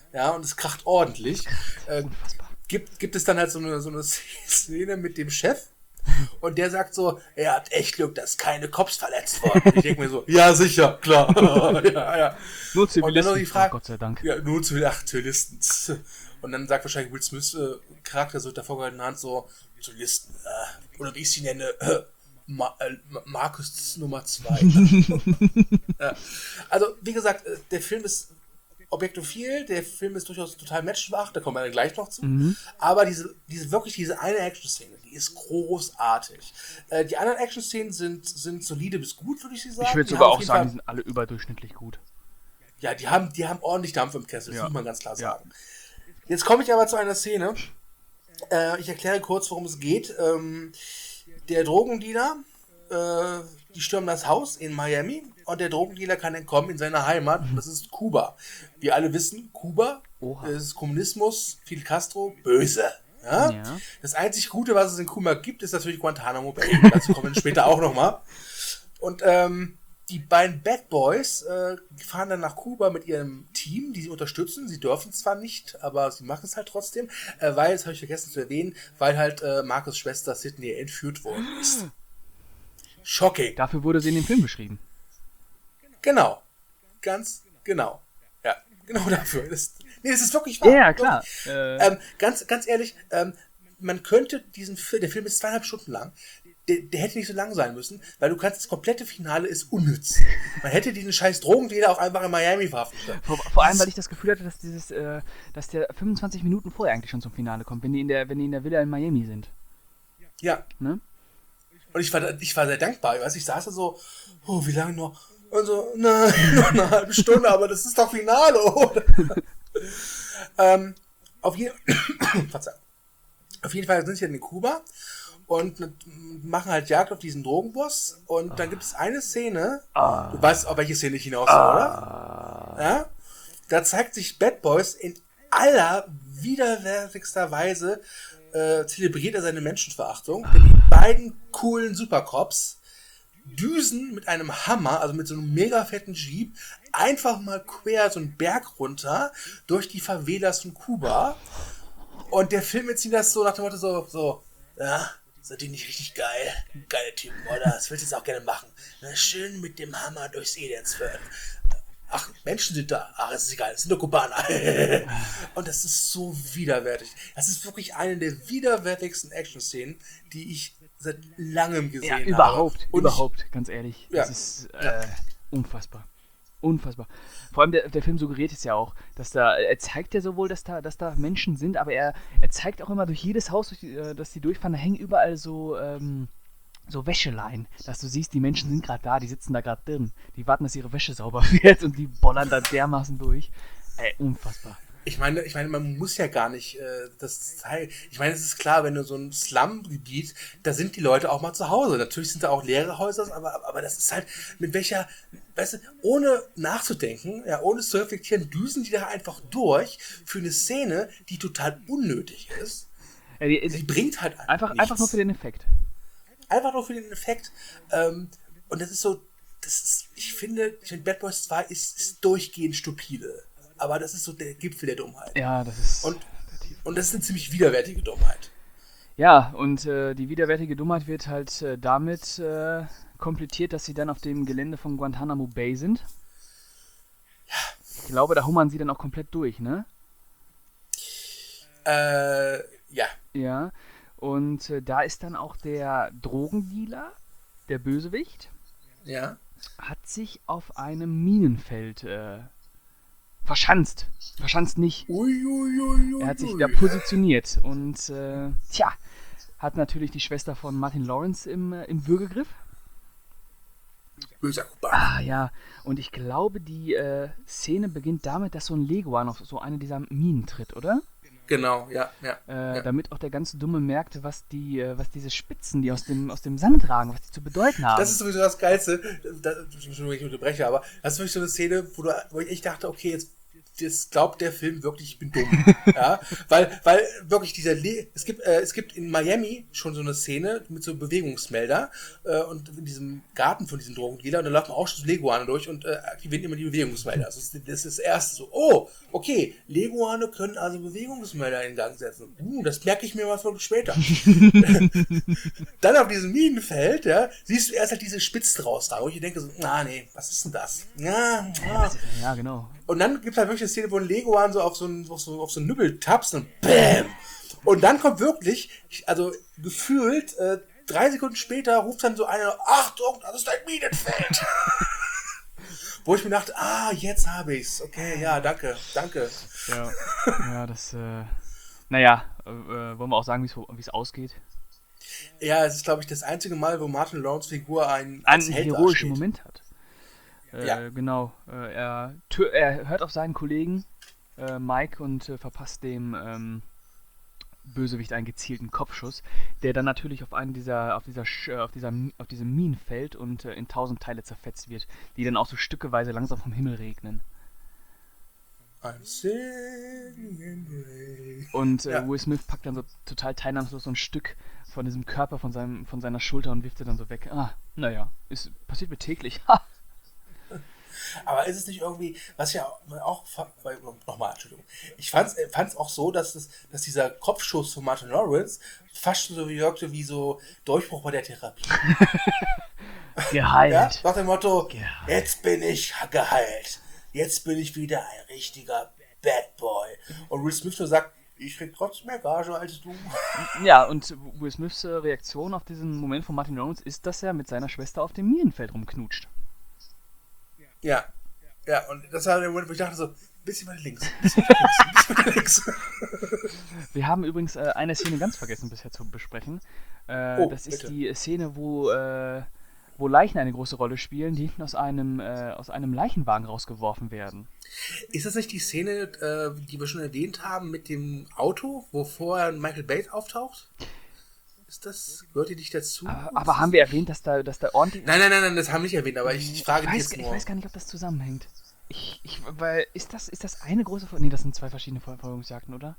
Ja, und es kracht ordentlich. Äh, Unfassbar. gibt, gibt es dann halt so eine, so eine Szene mit dem Chef und der sagt so, er hat echt Glück, dass keine Cops verletzt wurden. Ich denke mir so, ja, sicher, klar. ja, ja. Nur Und dann noch die Zivilisten, Frage, oh, Gott sei Dank. ja, nur Zivil- ach, Zivilisten. Und dann sagt wahrscheinlich Will Smith äh, Charakter so mit der vorgehaltenen Hand so, Zivilisten, äh, oder wie ich sie nenne, äh, Ma- äh, Markus Nummer zwei. ja. Also, wie gesagt, äh, der Film ist objektophil, der Film ist durchaus total matchschwach, da kommen wir dann gleich noch zu. Mhm. Aber diese, diese wirklich diese eine Action-Szene, die ist großartig. Äh, die anderen Action-Szenen sind, sind solide bis gut, würde ich sie sagen. Ich würde Die sogar haben auf auch jeden sagen, Fall- die sind alle überdurchschnittlich gut. ja, die haben, die haben ordentlich Dampf im Kessel, das Ja. muss man ganz klar Ja. sagen. Jetzt komme ich aber zu einer Szene. Äh, ich erkläre kurz, worum es geht. Ähm, der Drogendealer, äh, die stürmen das Haus in Miami und der Drogendealer kann entkommen in seine Heimat. Und das ist Kuba. Wir alle wissen, Kuba Oha. ist Kommunismus, Fidel Castro, böse. Ja? Ja. Das einzig Gute, was es in Kuba gibt, ist natürlich Guantanamo Bay. Dazu kommen wir später auch nochmal. Und ähm, die beiden Bad Boys äh, fahren dann nach Kuba mit ihrem Team, die sie unterstützen. Sie dürfen zwar nicht, aber sie machen es halt trotzdem, äh, weil, das habe ich vergessen zu erwähnen, weil halt äh, Marcus' Schwester Sydney entführt worden ist. Shocking. Dafür wurde sie in dem Film beschrieben. Genau. Ganz genau. Ja, genau dafür. Das, nee, das ist wirklich wahr. Ja, klar. Äh, Ähm, ganz, ganz ehrlich, ähm, man könnte diesen Film, der Film ist zweieinhalb Stunden lang, der, der hätte nicht so lang sein müssen, weil du kannst, das komplette Finale ist unnütz. Man hätte diesen scheiß Drogendealer auch einfach in Miami verhaften können. vor, vor allem, weil ich das Gefühl hatte, dass dieses, äh, dass der fünfundzwanzig Minuten vorher eigentlich schon zum Finale kommt, wenn die in der, wenn die in der Villa in Miami sind. Ja. Ne? Und ich war, ich war sehr dankbar. Ich weiß, ich saß da so, oh, wie lange noch? Und so, nein, noch eine halbe Stunde, aber das ist doch Finale, oder? ähm, auf, je Verzeihung. Auf jeden Fall sind sie dann in Kuba und machen halt Jagd auf diesen Drogenboss. Und dann gibt es eine Szene, Ah. du weißt, auf welche Szene ich hinaus will, oder? Ja? Da zeigt sich Bad Boys in aller widerwärtigster Weise, äh, zelebriert er seine Menschenverachtung. Denn die beiden coolen Supercops düsen mit einem Hammer, also mit so einem mega fetten Jeep, einfach mal quer so einen Berg runter durch die Favelas von Kuba. Und der Film erzählt das so nach dem Motto so, so, ja, sind die nicht richtig geil? Geile Typen, oder? Das willst du jetzt auch gerne machen. Na, schön mit dem Hammer durchs Elendsviertel. Ach, Menschen sind da. Ach, es ist egal, es sind nur Kubaner. Und das ist so widerwärtig. Das ist wirklich eine der widerwärtigsten Action-Szenen, die ich seit langem gesehen Ja, habe. überhaupt, Und überhaupt, ganz ehrlich. Ja. Das ist äh, unfassbar. Unfassbar. Vor allem der, der Film suggeriert es ja auch, dass da, er zeigt ja sowohl, dass da, dass da Menschen sind, aber er, er zeigt auch immer durch jedes Haus, durch die, äh, das die durchfahren, da hängen überall so, ähm, so Wäscheleien, dass du siehst, die Menschen sind gerade da, die sitzen da gerade drin, die warten, dass ihre Wäsche sauber wird und die bollern da dermaßen durch. Ey, unfassbar. Ich meine, ich meine, man muss ja gar nicht äh, das zeigen. Ich meine, es ist klar, wenn du so ein Slum-Gebiet, da sind die Leute auch mal zu Hause. Natürlich sind da auch leere Häuser, aber, aber das ist halt mit welcher, weißt du, ohne nachzudenken, ja, ohne es zu reflektieren, düsen die da einfach durch für eine Szene, die total unnötig ist. Ja, die, Sie bringt halt einfach, nichts. einfach nur für den Effekt. Einfach nur für den Effekt. Ähm, und das ist so, das ist, ich finde, ich finde Bad Boys zwei ist, ist durchgehend stupide. Aber das ist so der Gipfel der Dummheit. Ja, das ist... Und, und das ist eine ziemlich widerwärtige Dummheit. Ja, und äh, die widerwärtige Dummheit wird halt äh, damit äh, komplettiert, dass sie dann auf dem Gelände von Guantanamo Bay sind. Ich glaube, da hummern sie dann auch komplett durch, ne? Äh, ja. Ja, und äh, da ist dann auch der Drogendealer, der Bösewicht, Ja. hat sich auf einem Minenfeld äh, verschanzt. Verschanzt nicht. Uiuiuiui. Er hat sich da positioniert und äh, tja, hat natürlich die Schwester von Martin Lawrence im, äh, im Würgegriff. Böser Kubaner. Ah ja, und ich glaube, die äh, Szene beginnt damit, dass so ein Leguan auf so eine dieser Minen tritt, oder? Genau, ja, ja. Äh, ja. Damit auch der ganz Dumme merkt, was die, äh, was diese Spitzen, die aus dem, aus dem Sand ragen, was die zu bedeuten haben. Das ist sowieso das Geilste. Da, Entschuldigung, ich unterbreche, aber das ist wirklich so eine Szene, wo, du, wo ich echt dachte, okay, jetzt das glaubt der Film wirklich, ich bin dumm. Ja, weil, weil wirklich dieser, Le- es gibt, äh, es gibt in Miami schon so eine Szene mit so Bewegungsmelder äh, und in diesem Garten von diesen Drogendealer und da laufen auch schon Leguane durch und äh, aktivieren immer die Bewegungsmelder. Das ist, das ist das erste so, oh, okay, Leguane können also Bewegungsmelder in Gang setzen. Uh, das merke ich mir mal für später. Dann auf diesem Minenfeld, ja, siehst du erst halt diese Spitzen rausragen, wo ich denke so, ah nee, was ist denn das? Ja, ja. Ja, genau. Und dann gibt es halt wirklich eine Szene, wo ein Leguan so auf so einen, auf so, auf so einen Nübbel tapst und BÄM! Und dann kommt wirklich, also gefühlt, äh, drei Sekunden später ruft dann so einer, Achtung, das ist ein Minenfeld! Wo ich mir dachte, ah, jetzt habe ich's. Okay, ja, danke, danke. Ja, ja das, äh, naja, äh, wollen wir auch sagen, wie es ausgeht? Ja, es ist, glaube ich, das einzige Mal, wo Martin Lawrence Figur einen, einen heroischen Moment hat. Äh, ja. Genau. Äh, er, tö- er hört auf seinen Kollegen äh, Mike und äh, verpasst dem ähm, Bösewicht einen gezielten Kopfschuss, der dann natürlich auf einen dieser, auf dieser, Sch- auf dieser, auf diesem Minen fällt und äh, in tausend Teile zerfetzt wird, die dann auch so stückeweise langsam vom Himmel regnen. I'm singing in the rain. Und äh, Ja. Will Smith packt dann so total teilnahmslos so ein Stück von diesem Körper von seinem, von seiner Schulter und wirft sie dann so weg. Ah, naja, ist passiert mir täglich. Ha! Aber ist es nicht irgendwie, was ja auch, nochmal, Entschuldigung, ich fand es auch so, dass, es, dass dieser Kopfschuss von Martin Lawrence fast schon so wirkte wie so Durchbruch bei der Therapie. Geheilt. Ja? Nach dem Motto, Geheilt. jetzt bin ich geheilt. Jetzt bin ich wieder ein richtiger Bad Boy. Und Will Smith nur sagt, ich krieg trotzdem mehr Gage als du. Ja, und Will Smiths äh, Reaktion auf diesen Moment von Martin Lawrence ist, dass er mit seiner Schwester auf dem Minenfeld rumknutscht. Ja, ja, und das war der Moment, wo ich dachte so, ein bisschen weiter links, ein bisschen weiter links, ein bisschen weiter links. Wir haben übrigens äh, eine Szene ganz vergessen bisher zu besprechen. Äh, Oh, das ist bitte. die Szene, wo, äh, wo Leichen eine große Rolle spielen, die hinten aus einem, äh, aus einem Leichenwagen rausgeworfen werden. Ist das nicht die Szene, äh, die wir schon erwähnt haben mit dem Auto, wo vorher Michael Bay auftaucht? Ist das, gehört ihr nicht dazu? Aber, aber haben wir erwähnt, dass da, dass da ordentlich... Nein, nein, nein, nein, das haben wir nicht erwähnt, aber ich, ich frage ich dich weiß, jetzt ich nur. weiß gar nicht, ob das zusammenhängt. Ich, ich, weil, ist das, ist das eine große Folge? Nee, das sind zwei verschiedene Verfolgungsjagden, oder?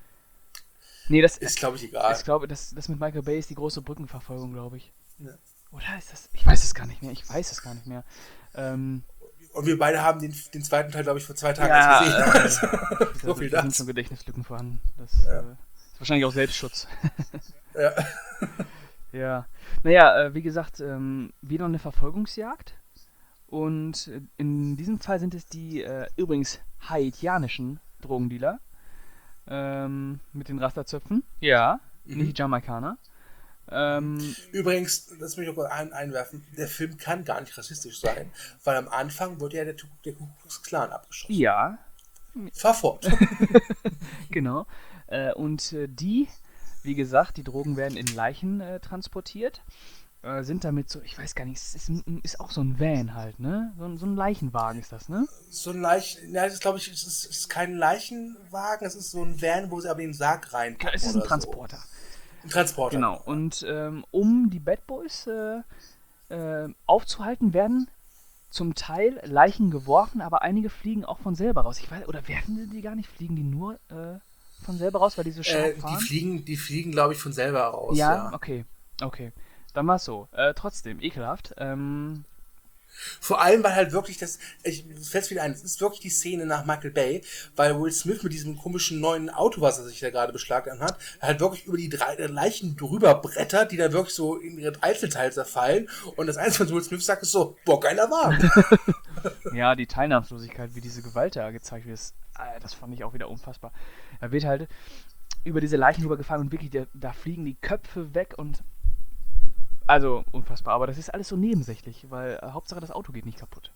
Nee, das Ist, glaube ich, egal. Ich glaube, das, das mit Michael Bay ist die große Brückenverfolgung, glaube ich. Ja. Oder ist das... Ich weiß es gar nicht mehr, ich weiß es gar nicht mehr. Ähm... Und wir beide haben den, den zweiten Teil, glaube ich, vor zwei Tagen Ja, erst äh, gesehen. da so viel sind das. schon Gedächtnislücken vorhanden. Das Ja. äh, ist wahrscheinlich auch Selbstschutz. Ja. Ja. Naja, äh, wie gesagt, ähm, wieder eine Verfolgungsjagd. Und äh, in diesem Fall sind es die äh, übrigens haitianischen Drogendealer. Ähm, mit den Rasterzöpfen. Ja, Mhm. nicht die Jamaikaner. Ähm, Übrigens, das möchte ich auch mal ein, einwerfen, der Film kann gar nicht rassistisch sein, weil am Anfang wurde ja der, Tu- der Ku Klux Klan abgeschossen. ja, Fahr fort. genau. Äh, und äh, die, wie gesagt, die Drogen werden in Leichen äh, transportiert, äh, sind damit so, ich weiß gar nicht, es ist, ein- ist auch so ein Van halt, ne? So, ein- so ein Leichenwagen ist das, ne? So ein Leichen, ja, das ist, glaube ich, es ist, es ist kein Leichenwagen, es ist so ein Van, wo sie aber den Sarg reinpacken. Es ist ein oder Transporter. So. Ein Transporter. Genau. Und ähm, um die Bad Boys äh, äh, aufzuhalten, werden zum Teil Leichen geworfen, aber einige fliegen auch von selber raus. Ich weiß, oder werfen die gar nicht? Fliegen die nur äh, von selber raus, weil die so scharf Äh, die fahren? fliegen, die fliegen, glaube ich, von selber raus. Ja, Ja, okay. Okay. Dann war es so. Äh, trotzdem, ekelhaft. Ähm, Vor allem, weil halt wirklich das, ich fällt wieder ein, es ist wirklich die Szene nach Michael Bay, weil Will Smith mit diesem komischen neuen Auto, was er sich da gerade beschlagnahmt hat, halt wirklich über die drei Leichen drüber brettert, die dann wirklich so in ihre Einzelteile zerfallen. Und das Einzige, was Will Smith sagt, ist so, boah, geiler Wagen. ja, die Teilnahmslosigkeit, wie diese Gewalt da gezeigt wird, ist, äh, das fand ich auch wieder unfassbar. Er wird halt über diese Leichen rübergefahren und wirklich, da, da fliegen die Köpfe weg und also unfassbar, aber das ist alles so nebensächlich, weil äh, Hauptsache das Auto geht nicht kaputt.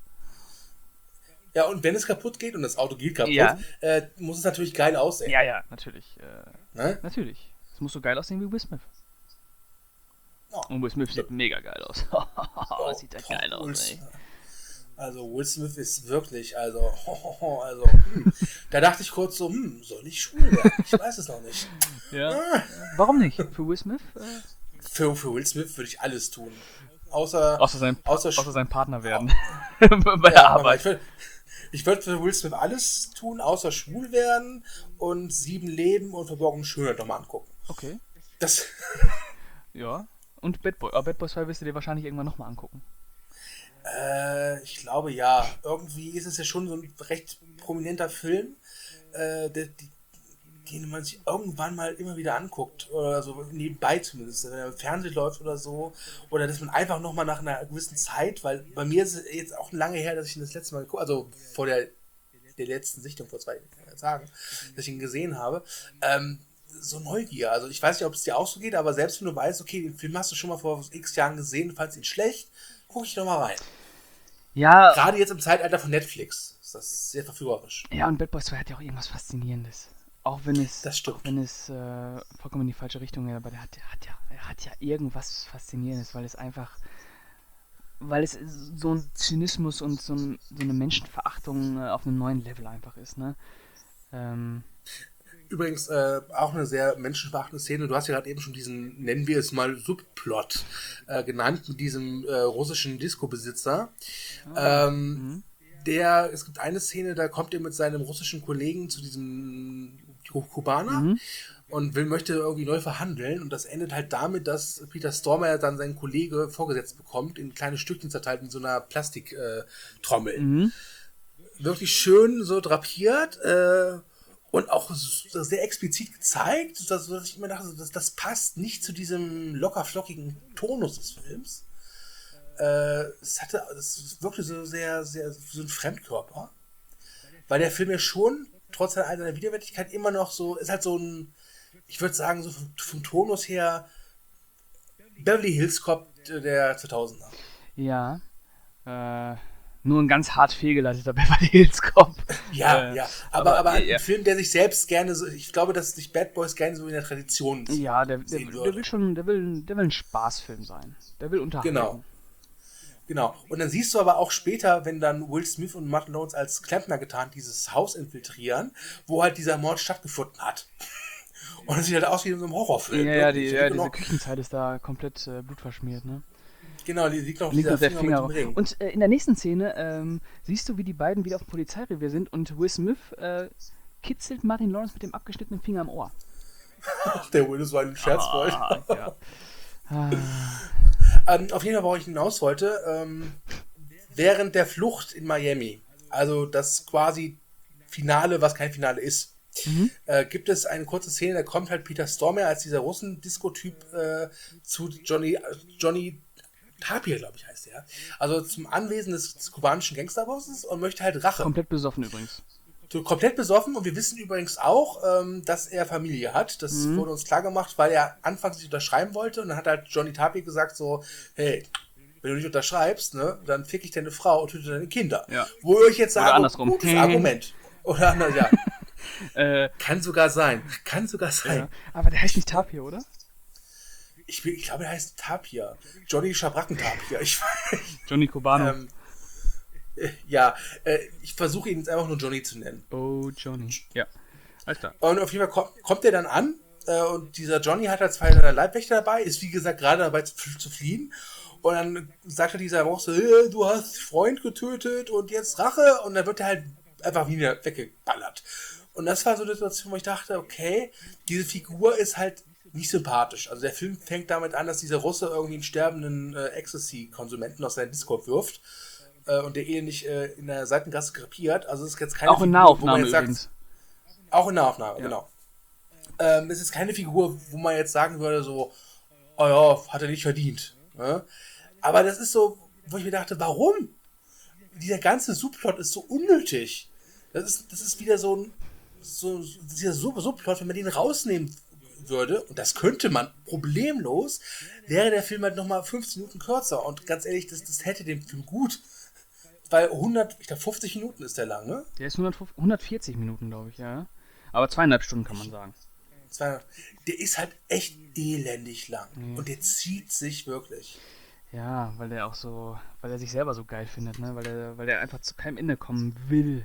Ja, und wenn es kaputt geht und das Auto geht kaputt, Ja. äh, muss es natürlich geil aussehen. Ja, ja, natürlich. Äh, Ne? natürlich. Es muss so geil aussehen wie Will Smith. Ja. Und Will Smith sieht mega geil aus. Oh, sieht das boah, geil Will aus, ey. Smith. Also Will Smith ist wirklich, also, also, hm. Da dachte ich kurz so, hm, soll ich schwul werden? Ich weiß es noch nicht. Ja. Ah. Warum nicht? Für Will Smith? Äh, Für, für Will Smith würde ich alles tun. Außer, außer, sein, außer, außer sein Partner werden. Bei der ja, aber Arbeit. ich will, Ich würde für Will Smith alles tun, außer schwul werden und Sieben Leben und Verborgene Schönheit nochmal angucken. Okay. Das. Ja. Und Bad Boy. Aber Bad Boy zwei wirst du dir wahrscheinlich irgendwann nochmal angucken. Äh, ich glaube ja. Irgendwie ist es ja schon so ein recht prominenter Film, äh, der, die, den man sich irgendwann mal immer wieder anguckt. Oder so nebenbei zumindest, wenn er im Fernsehen läuft oder so. Oder dass man einfach nochmal nach einer gewissen Zeit, weil bei mir ist es jetzt auch lange her, dass ich ihn das letzte Mal geguckt habe, also vor der, der letzten Sichtung vor zwei Tagen, dass ich ihn gesehen habe. Ähm, so Neugier. Also ich weiß nicht, ob es dir auch so geht, aber selbst wenn du weißt, okay, den Film hast du schon mal vor x Jahren gesehen, du fandst ihn schlecht, gucke ich noch mal rein. Ja. Gerade jetzt im Zeitalter von Netflix ist das sehr verführerisch. Ja, und Bad Boys zwei hat ja auch irgendwas Faszinierendes. Auch wenn es, Das stimmt. auch wenn es äh, vollkommen in die falsche Richtung geht, aber der hat, der hat ja, er hat ja irgendwas Faszinierendes, weil es einfach, weil es so ein Zynismus und so, ein, so eine Menschenverachtung äh, auf einem neuen Level einfach ist, ne? Ähm, Übrigens äh, auch eine sehr menschenverachtende Szene. Du hast ja gerade eben schon diesen, nennen wir es mal, Subplot äh, genannt mit diesem äh, russischen Disco-Besitzer. oh, Ähm, mhm. der, es gibt eine Szene, da kommt er mit seinem russischen Kollegen zu diesem Kubaner Mhm. und will, möchte irgendwie neu verhandeln und das endet halt damit, dass Peter Stormare dann seinen Kollege vorgesetzt bekommt, in kleine Stückchen zerteilt in so einer Plastiktrommel. Mhm. Wirklich schön so drapiert, äh, und auch so sehr explizit gezeigt, dass, dass ich immer dachte, das, das passt nicht zu diesem locker-flockigen Tonus des Films. Äh, es hatte, es wirkte so sehr, sehr, so ein Fremdkörper. Weil der Film ja schon, trotz seiner Widerwärtigkeit, immer noch so, ist halt so ein, ich würde sagen, so vom, vom Tonus her, Beverly Hills Cop der zweitausender. Ja. Äh, nur ein ganz hart fehlgeleiteter Beverly Hills Cop. Ja, äh, ja. Aber, aber, aber ein ja. Film, der sich selbst gerne so, ich glaube, dass sich Bad Boys gerne so in der Tradition Ja, der, der, sehen der würde. will schon, der will, der will ein Spaßfilm sein. Der will unterhalten. Genau. Genau. Und dann siehst du aber auch später, wenn dann Will Smith und Martin Lawrence als Klempner getarnt dieses Haus infiltrieren, wo halt dieser Mord stattgefunden hat. Und es sieht halt aus wie in so einem Horrorfilm. Ja, ja, die, wirklich. ja Genau, diese Küchenzeit ist da komplett äh, blutverschmiert, ne? genau, die liegt noch Liegt dieser noch der Finger, Finger. mit dem Ring. Und äh, in der nächsten Szene ähm, siehst du, wie die beiden wieder auf dem Polizeirevier sind und Will Smith äh, kitzelt Martin Lawrence mit dem abgeschnittenen Finger am Ohr. Ach, der Will, das war ein Scherzbold. Ah, ja. Ah. Ähm, auf jeden Fall, worauf ich hinaus wollte, ähm, während der Flucht in Miami, also das quasi Finale, was kein Finale ist, Mhm. äh, gibt es eine kurze Szene, da kommt halt Peter Stormare als dieser Russen-Disco-Typ äh, zu Johnny, Johnny Tapir, glaube ich, heißt der. Also zum Anwesen des, des kubanischen Gangsterbosses und möchte halt Rache. Komplett besoffen übrigens. So komplett besoffen und wir wissen übrigens auch, ähm, dass er Familie hat. Das Mhm. wurde uns klar gemacht, weil er anfangs nicht unterschreiben wollte und dann hat halt Johnny Tapir gesagt so, hey, wenn du nicht unterschreibst, ne, dann fick ich deine Frau und töte deine Kinder. Ja. Wo ihr euch jetzt Oder sagt, andersrum. gutes Argument. Oder anders, ja. Äh, Kann sogar sein. Kann sogar sein. ja. Aber der heißt nicht Tapir, oder? Ich, will- ich glaube, er heißt Tapir. Johnny Schabrackentapir. Ich weiß. Johnny Cubano. Ähm, äh, ja, äh, ich versuche ihn jetzt einfach nur Johnny zu nennen. Oh, Johnny. Ja. Alles klar. Und auf jeden Fall kommt, kommt er dann an äh, und dieser Johnny hat halt zwei seiner Leibwächter dabei, ist wie gesagt gerade dabei zu, zu fliehen. Und dann sagt er dieser auch so, hey, du hast Freund getötet und jetzt Rache. Und dann wird er halt einfach wieder weggeballert. Und das war so eine Situation, wo ich dachte, okay, diese Figur ist halt nicht sympathisch. Also der Film fängt damit an, dass dieser Russe irgendwie einen sterbenden äh, Ecstasy-Konsumenten aus seinem Discord wirft äh, und der ihn nicht äh, in der Seitengasse krepiert. Also es ist jetzt keine Auch in Figur, wo Nahaufnahme man jetzt sagt, übrigens. auch in Nahaufnahme, Ja. genau. Ähm, es ist keine Figur, wo man jetzt sagen würde, so, oh ja, hat er nicht verdient. Ne? Aber das ist so, wo ich mir dachte, warum? Dieser ganze Subplot ist so unnötig. Das ist, das ist wieder so ein, so, dieser Sub- Subplot, wenn man den rausnehmen würde, und das könnte man problemlos, wäre der Film halt nochmal fünfzehn Minuten kürzer. Und ganz ehrlich, das, das hätte dem Film gut. Weil hundert, ich glaube fünfzig Minuten ist der lang, ne? Der ist hundertfünfzig hundertvierzig Minuten, glaube ich, ja. Aber zweieinhalb Stunden kann man sagen. Der ist halt echt elendig lang. Mhm. Und der zieht sich wirklich. Ja, weil der auch so, weil er sich selber so geil findet, ne? Weil er, weil er einfach zu keinem Ende kommen will.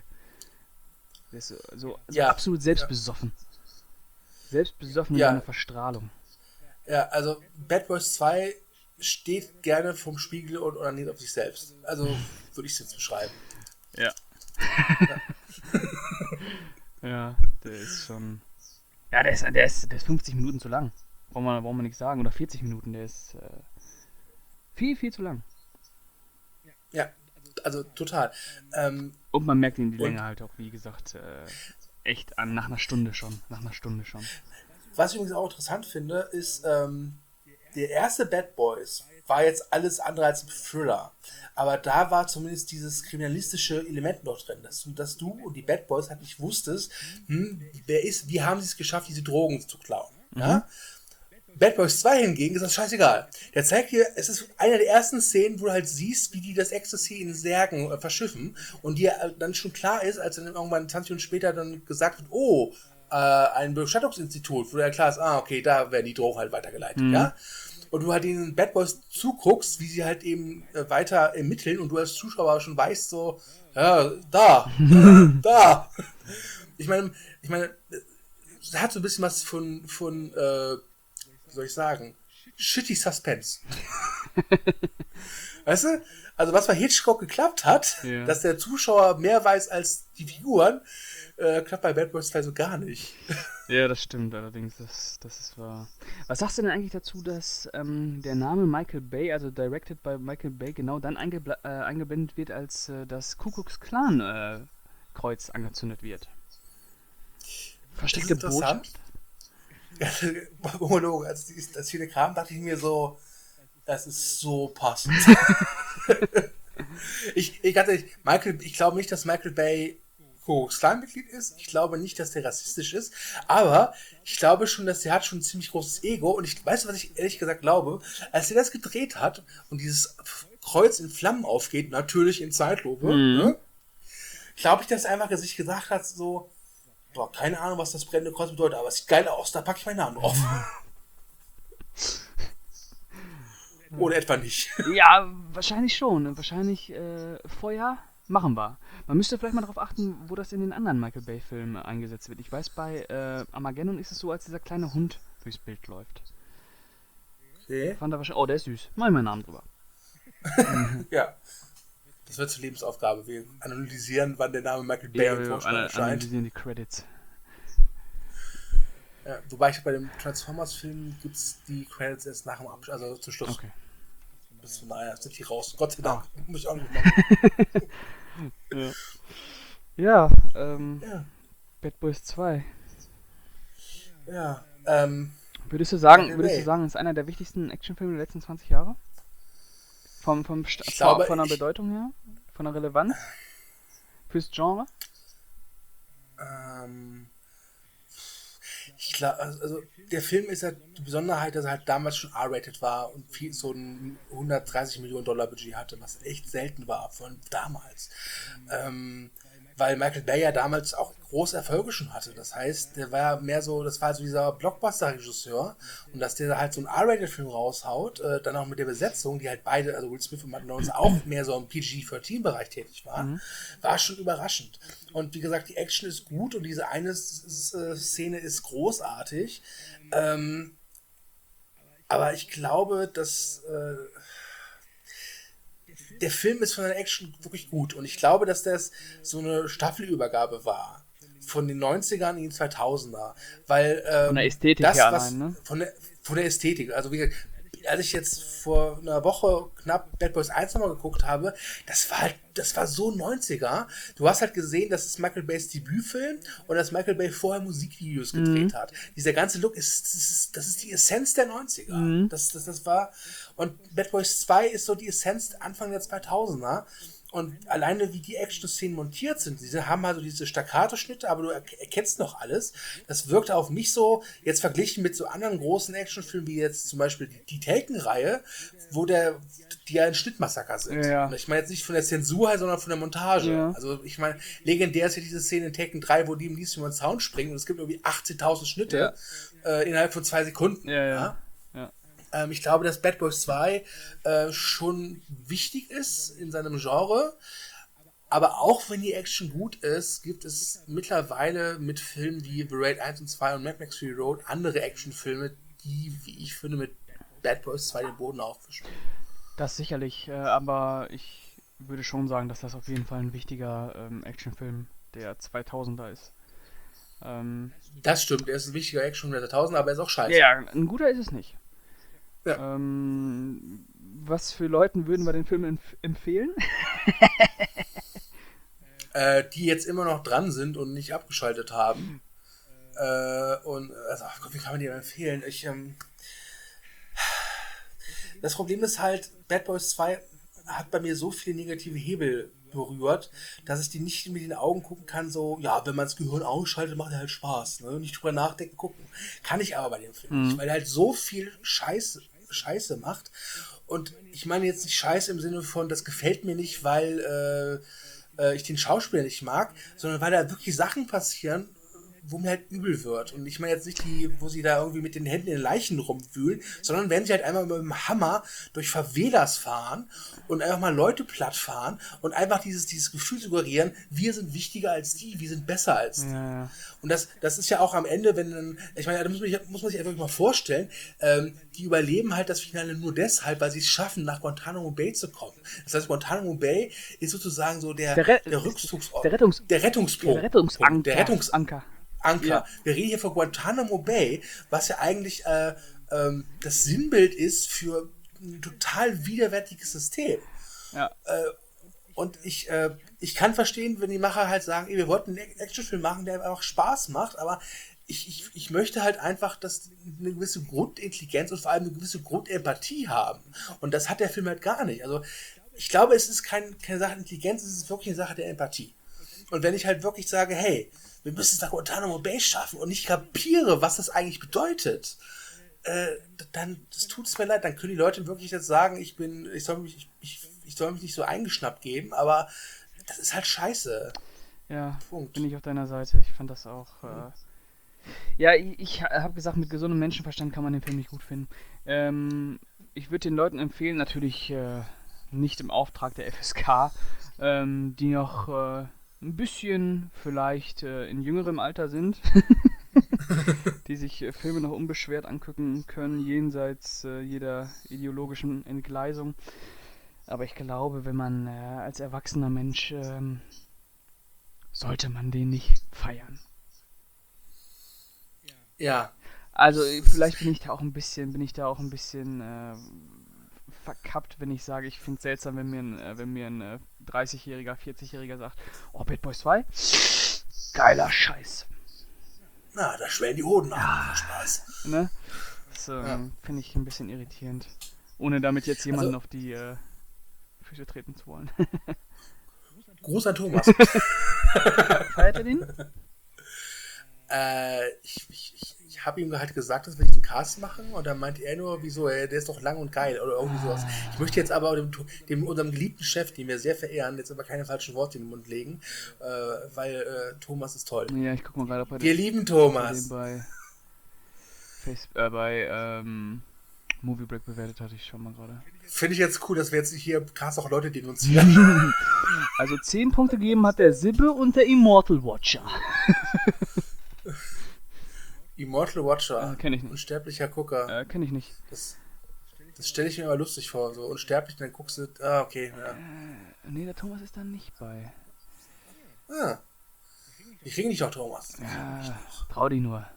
Der ist so, so, so Ja. absolut selbstbesoffen. Selbstbesoffen in Ja. seiner Verstrahlung. Ja, also Bad Boys zwei steht gerne vom Spiegel und onaniert auf sich selbst. Also würde ich es jetzt beschreiben. Ja. Ja, der ist schon. Ja, der ist, der ist, der ist fünfzig Minuten zu lang. Brauchen wir, brauchen wir nichts sagen. Oder vierzig Minuten, der ist äh, viel, viel zu lang. Ja, also total. Ähm, Und man merkt ihn die und Länge halt auch, wie gesagt, äh, echt an, nach einer Stunde schon. Nach einer Stunde schon. was ich übrigens auch interessant finde, ist, ähm, der erste Bad Boys war jetzt alles andere als ein Thriller. Aber da war zumindest dieses kriminalistische Element noch drin, dass du, dass du und die Bad Boys halt nicht wusstest, hm, wer ist, wie haben sie es geschafft, diese Drogen zu klauen. Mhm. Ja? Bad Boys zwei hingegen ist das scheißegal. Der zeigt dir, es ist eine der ersten Szenen, wo du halt siehst, wie die das Ecstasy in Särgen äh, verschiffen und dir äh, dann schon klar ist, als dann irgendwann zwanzig Minuten später dann gesagt wird, oh, äh, ein Bestattungsinstitut, wo du ja klar ist, ah, okay, da werden die Drogen halt weitergeleitet, Mhm. ja. Und du halt den Bad Boys zuguckst, wie sie halt eben äh, weiter ermitteln und du als Zuschauer schon weißt, so, ja, da, da. Ich meine, ich meine, es hat so ein bisschen was von, von äh, wie soll ich sagen, shitty Suspense. Weißt du? Also was bei Hitchcock geklappt hat, Ja. dass der Zuschauer mehr weiß als die Figuren, äh, klappt bei Bad Boys zwei so gar nicht. Ja, das stimmt allerdings, das, das ist wahr. Was sagst du denn eigentlich dazu, dass ähm, der Name Michael Bay, also directed by Michael Bay, genau dann eingebla- äh, eingeblendet wird, als äh, das Ku Klux Klan äh, Kreuz angezündet wird? Versteckte Das ist interessant. Botschaft? Monolog, als die- das viele kam, dachte ich mir so, das ist so passend. ich, ich, ganz ehrlich, Michael, ich glaube nicht, dass Michael Bay Ku-Klux-Klan-Mitglied ist. Ich glaube nicht, dass der rassistisch ist. Aber ich glaube schon, dass der hat schon ein ziemlich großes Ego. Und ich weiß, was ich ehrlich gesagt glaube, als er das gedreht hat und dieses Kreuz in Flammen aufgeht, natürlich in Zeitlupe, Mhm. ne, glaube ich, dass er einfach sich gesagt hat, so, boah, keine Ahnung, was das brennende Kreuz bedeutet, aber es sieht geil aus, da packe ich meinen Namen drauf. Oder etwa nicht. Ja, wahrscheinlich schon. Wahrscheinlich äh, Feuer machen wir. Man müsste vielleicht mal darauf achten, wo das in den anderen Michael Bay-Filmen eingesetzt wird. Ich weiß, bei äh, Armageddon ist es so, als dieser kleine Hund durchs Bild läuft. Okay. Fand er wahrscheinlich, oh, der ist süß. Mach ich meinen Namen drüber. Ja. Das wird zur Lebensaufgabe. Wir analysieren, wann der Name Michael Bay Ja, im wir Vorspann ana- erscheint. analysieren die Credits. Ja, wobei ich bei dem Transformers-Film gibt es die Credits erst nach dem Abschluss, also zum Schluss. Okay. Bis von daher sind die raus. Gott sei Dank. Ah. Muss ich auch nicht machen. Ja, ja ähm, Ja. Bad Boys zwei. Ja. Ähm, Würdest du sagen, Michael würdest du Bay. sagen, ist einer der wichtigsten Actionfilme der letzten zwanzig Jahre? Vom, vom Sta- Ich glaube, von der ich- Bedeutung her? Von der Relevanz? Fürs Genre? ähm, ich glaube, also der Film ist halt die Besonderheit, dass er halt damals schon R-rated war und viel, so ein hundertdreißig Millionen Dollar Budget hatte, was echt selten war von damals. Ähm, weil Michael Bay ja damals auch große Erfolge schon hatte. Das heißt, der war ja mehr so, das war so dieser Blockbuster-Regisseur und dass der halt so einen R-rated-Film raushaut, äh, dann auch mit der Besetzung, die halt beide, also Will Smith und Martin Lawrence auch mehr so im P G dreizehn-Bereich tätig waren, Mhm. war schon überraschend. Und wie gesagt, die Action ist gut und diese eine S- S- äh, Szene ist großartig. Ähm, aber ich glaube, dass äh, der Film ist von der Action wirklich gut. Und ich glaube, dass das so eine Staffelübergabe war. Von den neunzigern in die zweitausender. Weil ähm, Von der Ästhetik das, her was, allein, ne? Von der, von der Ästhetik. Also wie gesagt, als ich jetzt vor einer Woche knapp Bad Boys eins nochmal geguckt habe, das war halt, das war so neunziger. Du hast halt gesehen, das ist Michael Bays Debütfilm und dass Michael Bay vorher Musikvideos gedreht hat. Dieser ganze Look ist, das ist, das ist die Essenz der neunziger. Mhm. Das, das, das war, und Bad Boys zwei ist so die Essenz Anfang der zweitausender. Und alleine wie die Action-Szenen montiert sind, diese haben also diese Staccato-Schnitte, aber du er- erkennst noch alles. Das wirkte auf mich so, jetzt verglichen mit so anderen großen Actionfilmen, wie jetzt zum Beispiel die, die Taken-Reihe, wo der, die ja ein Schnittmassaker sind. Ja. Und ich meine jetzt nicht von der Zensur her, sondern von der Montage. Ja. Also ich meine, legendär ist ja diese Szene in Taken drei, wo die im Lied über den Sound springen und es gibt irgendwie achtzehntausend Schnitte äh, innerhalb von zwei Sekunden. Ja, ja. Ja. Ähm, ich glaube, dass Bad Boys zwei äh, schon wichtig ist in seinem Genre. Aber auch wenn die Action gut ist, gibt es mittlerweile mit Filmen wie The Raid eins und zwei und Mad Max Fury Road andere Actionfilme, die, wie ich finde, mit Bad Boys zwei den Boden aufwischen. Das sicherlich, äh, aber ich würde schon sagen, dass das auf jeden Fall ein wichtiger ähm, Actionfilm der zweitausender ist. Ähm, Das stimmt, er ist ein wichtiger Action der Tausender, aber er ist auch scheiße. ja, ja, ein guter ist es nicht. Ja. Ähm, was für Leuten würden wir den Film empf- empfehlen? Äh, die jetzt immer noch dran sind und nicht abgeschaltet haben. Äh, und, also, ach Gott, wie kann man die empfehlen? Ich, ähm, das Problem ist halt, Bad Boys zwei hat bei mir so viele negative Hebel berührt, dass ich die nicht mit den Augen gucken kann, so, ja, wenn man das Gehirn ausschaltet, macht er halt Spaß. Ne? Nicht drüber nachdenken, gucken. Kann ich aber bei dem Film nicht, weil er halt so viel Scheiße, Scheiße macht. Und ich meine jetzt nicht Scheiße im Sinne von, das gefällt mir nicht, weil äh, äh, ich den Schauspieler nicht mag, sondern weil da wirklich Sachen passieren, wo mir halt übel wird. Und ich meine jetzt nicht die, wo sie da irgendwie mit den Händen in den Leichen rumwühlen, sondern wenn sie halt einmal mit dem Hammer durch Favelas fahren und einfach mal Leute platt fahren und einfach dieses, dieses Gefühl suggerieren, wir sind wichtiger als die, wir sind besser als die. Ja, ja. Und das, das ist ja auch am Ende, wenn dann, ich meine, da muss man, sich- muss man sich einfach mal vorstellen, ähm, die überleben halt das Finale nur deshalb, weil sie es schaffen, nach Guantanamo Bay zu kommen. Das heißt, Guantanamo Bay ist sozusagen so der, Der Re- der Rückzugsort, der Rettungs- der Rettungspunkt. Der Rettungsanker. Der Rettungs Anker. Anker. Ja. Wir reden hier von Guantanamo Bay, was ja eigentlich äh, ähm, das Sinnbild ist für ein total widerwärtiges System. Ja. Äh, und ich, äh, ich kann verstehen, wenn die Macher halt sagen, ey, wir wollten einen Actionfilm machen, der einfach Spaß macht, aber ich, ich, ich möchte halt einfach, dass eine gewisse Grundintelligenz und vor allem eine gewisse Grundempathie haben. Und das hat der Film halt gar nicht. Also ich glaube, es ist kein, keine Sache der Intelligenz, es ist wirklich eine Sache der Empathie. Und wenn ich halt wirklich sage, hey, wir müssen es nach Guantanamo Bay schaffen und ich kapiere, was das eigentlich bedeutet, äh, dann das tut es mir leid, dann können die Leute wirklich jetzt sagen, ich bin, ich soll mich, ich, ich, ich soll mich nicht so eingeschnappt geben, aber das ist halt scheiße. Ja, Punkt. bin ich auf deiner Seite. Ich fand das auch. Äh ja, ich, ich habe gesagt, mit gesundem Menschenverstand kann man den Film nicht gut finden. Ähm, ich würde den Leuten empfehlen, natürlich äh, nicht im Auftrag der F S K, ähm, die noch äh, ein bisschen vielleicht äh, in jüngerem Alter sind, die sich äh, Filme noch unbeschwert angucken können, jenseits äh, jeder ideologischen Entgleisung. Aber ich glaube, wenn man äh, als erwachsener Mensch ähm, sollte man den nicht feiern. Ja. Also vielleicht bin ich da auch ein bisschen, bin ich da auch ein bisschen äh, verkappt, wenn ich sage, ich finde es seltsam, wenn mir ein, äh, wenn mir ein äh, dreißigjähriger, vierzigjähriger sagt, oh, Bad Boys zwei, geiler Scheiß. Na, da schwellen die Hoden an. Spaß. Ne? Das ähm, Ja. finde ich ein bisschen irritierend. Ohne damit jetzt jemanden Also- auf die äh, Füße treten zu wollen. Gruß an Thomas. Feiert ihr den? äh, ich ich, ich, ich habe ihm halt gesagt, dass wir diesen Cast machen und dann meinte er nur, wieso, ey, der ist doch lang und geil oder irgendwie sowas. Ich möchte jetzt aber dem, dem unserem geliebten Chef, den wir sehr verehren, jetzt aber keine falschen Worte in den Mund legen, äh, weil äh, Thomas ist toll. Ja, ich guck mal gerade, ob er Wir den, lieben ob er Thomas. den bei, Face, äh, bei ähm, Movie Break bewertet hat. Ich schau mal gerade. Finde ich jetzt cool, dass wir jetzt hier Cast auch Leute denunzieren. Also zehn Punkte gegeben hat der Sibbe und der Immortal Watcher. Immortal Watcher. Äh, kenn ich nicht. Unsterblicher Gucker. Äh, kenn ich nicht. Das, das stelle ich mir immer lustig vor. So unsterblich, dann guckst du, ah, okay. Ja. Äh, nee, der Thomas ist da nicht bei. Ah. Ich kriege nicht auch Thomas. Ja, trau dich nur.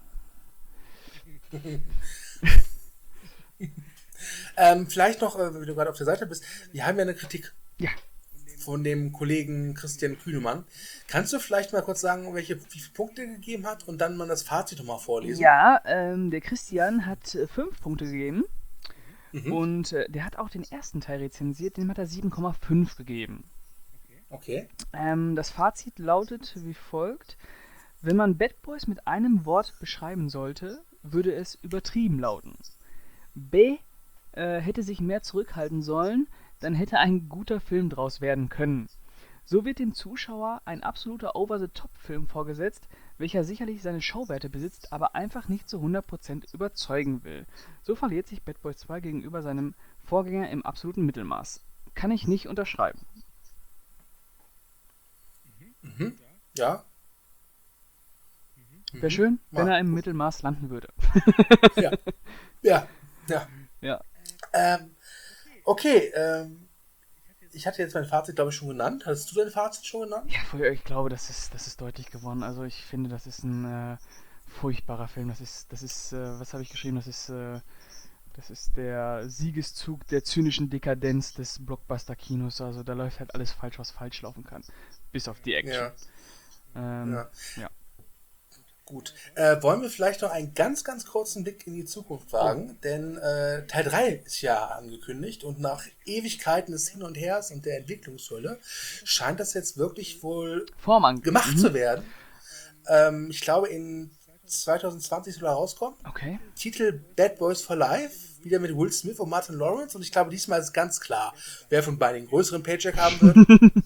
Ähm, vielleicht noch, äh, wenn du gerade auf der Seite bist, wir haben ja eine Kritik Ja. von dem Kollegen Christian Kühnemann. Kannst du vielleicht mal kurz sagen, welche, wie viele Punkte er gegeben hat und dann mal das Fazit nochmal vorlesen? Ja, ähm, der Christian hat äh, fünf Punkte gegeben. Mhm. Und äh, der hat auch den ersten Teil rezensiert, dem hat er sieben Komma fünf gegeben. Okay. Ähm, das Fazit lautet wie folgt. Wenn man Bad Boys mit einem Wort beschreiben sollte, würde es übertrieben lauten. B äh, hätte sich mehr zurückhalten sollen, dann hätte ein guter Film draus werden können. So wird dem Zuschauer ein absoluter Over-the-Top-Film vorgesetzt, welcher sicherlich seine Schauwerte besitzt, aber einfach nicht zu hundert Prozent überzeugen will. So verliert sich Bad Boys zwei gegenüber seinem Vorgänger im absoluten Mittelmaß. Kann ich nicht unterschreiben. Mhm. Ja. Wäre schön, wenn Ja. er im Mittelmaß landen würde. Ja. Ja. Ja. Ja. Ähm, okay. Ähm, ich hatte jetzt mein Fazit, glaube ich, schon genannt. Hast du dein Fazit schon genannt? Ja, ich glaube, das ist, das ist deutlich gewonnen. Also ich finde, das ist ein äh, furchtbarer Film. Das ist, das ist, äh, was habe ich geschrieben? Das ist, äh, das ist der Siegeszug der zynischen Dekadenz des Blockbuster-Kinos. Also da läuft halt alles falsch, was falsch laufen kann. Bis auf die Action. Ja. Ähm, Ja. ja. Gut. Äh, wollen wir vielleicht noch einen ganz, ganz kurzen Blick in die Zukunft wagen? Denn äh, Teil drei ist ja angekündigt und nach Ewigkeiten des Hin und Hers und der Entwicklungshölle scheint das jetzt wirklich wohl Form an- gemacht Mhm. zu werden. Ähm, ich glaube, in zwanzig zwanzig soll er rauskommen. Okay. Titel Bad Boys for Life, wieder mit Will Smith und Martin Lawrence. Und ich glaube, diesmal ist ganz klar, wer von beiden den größeren Paycheck haben wird.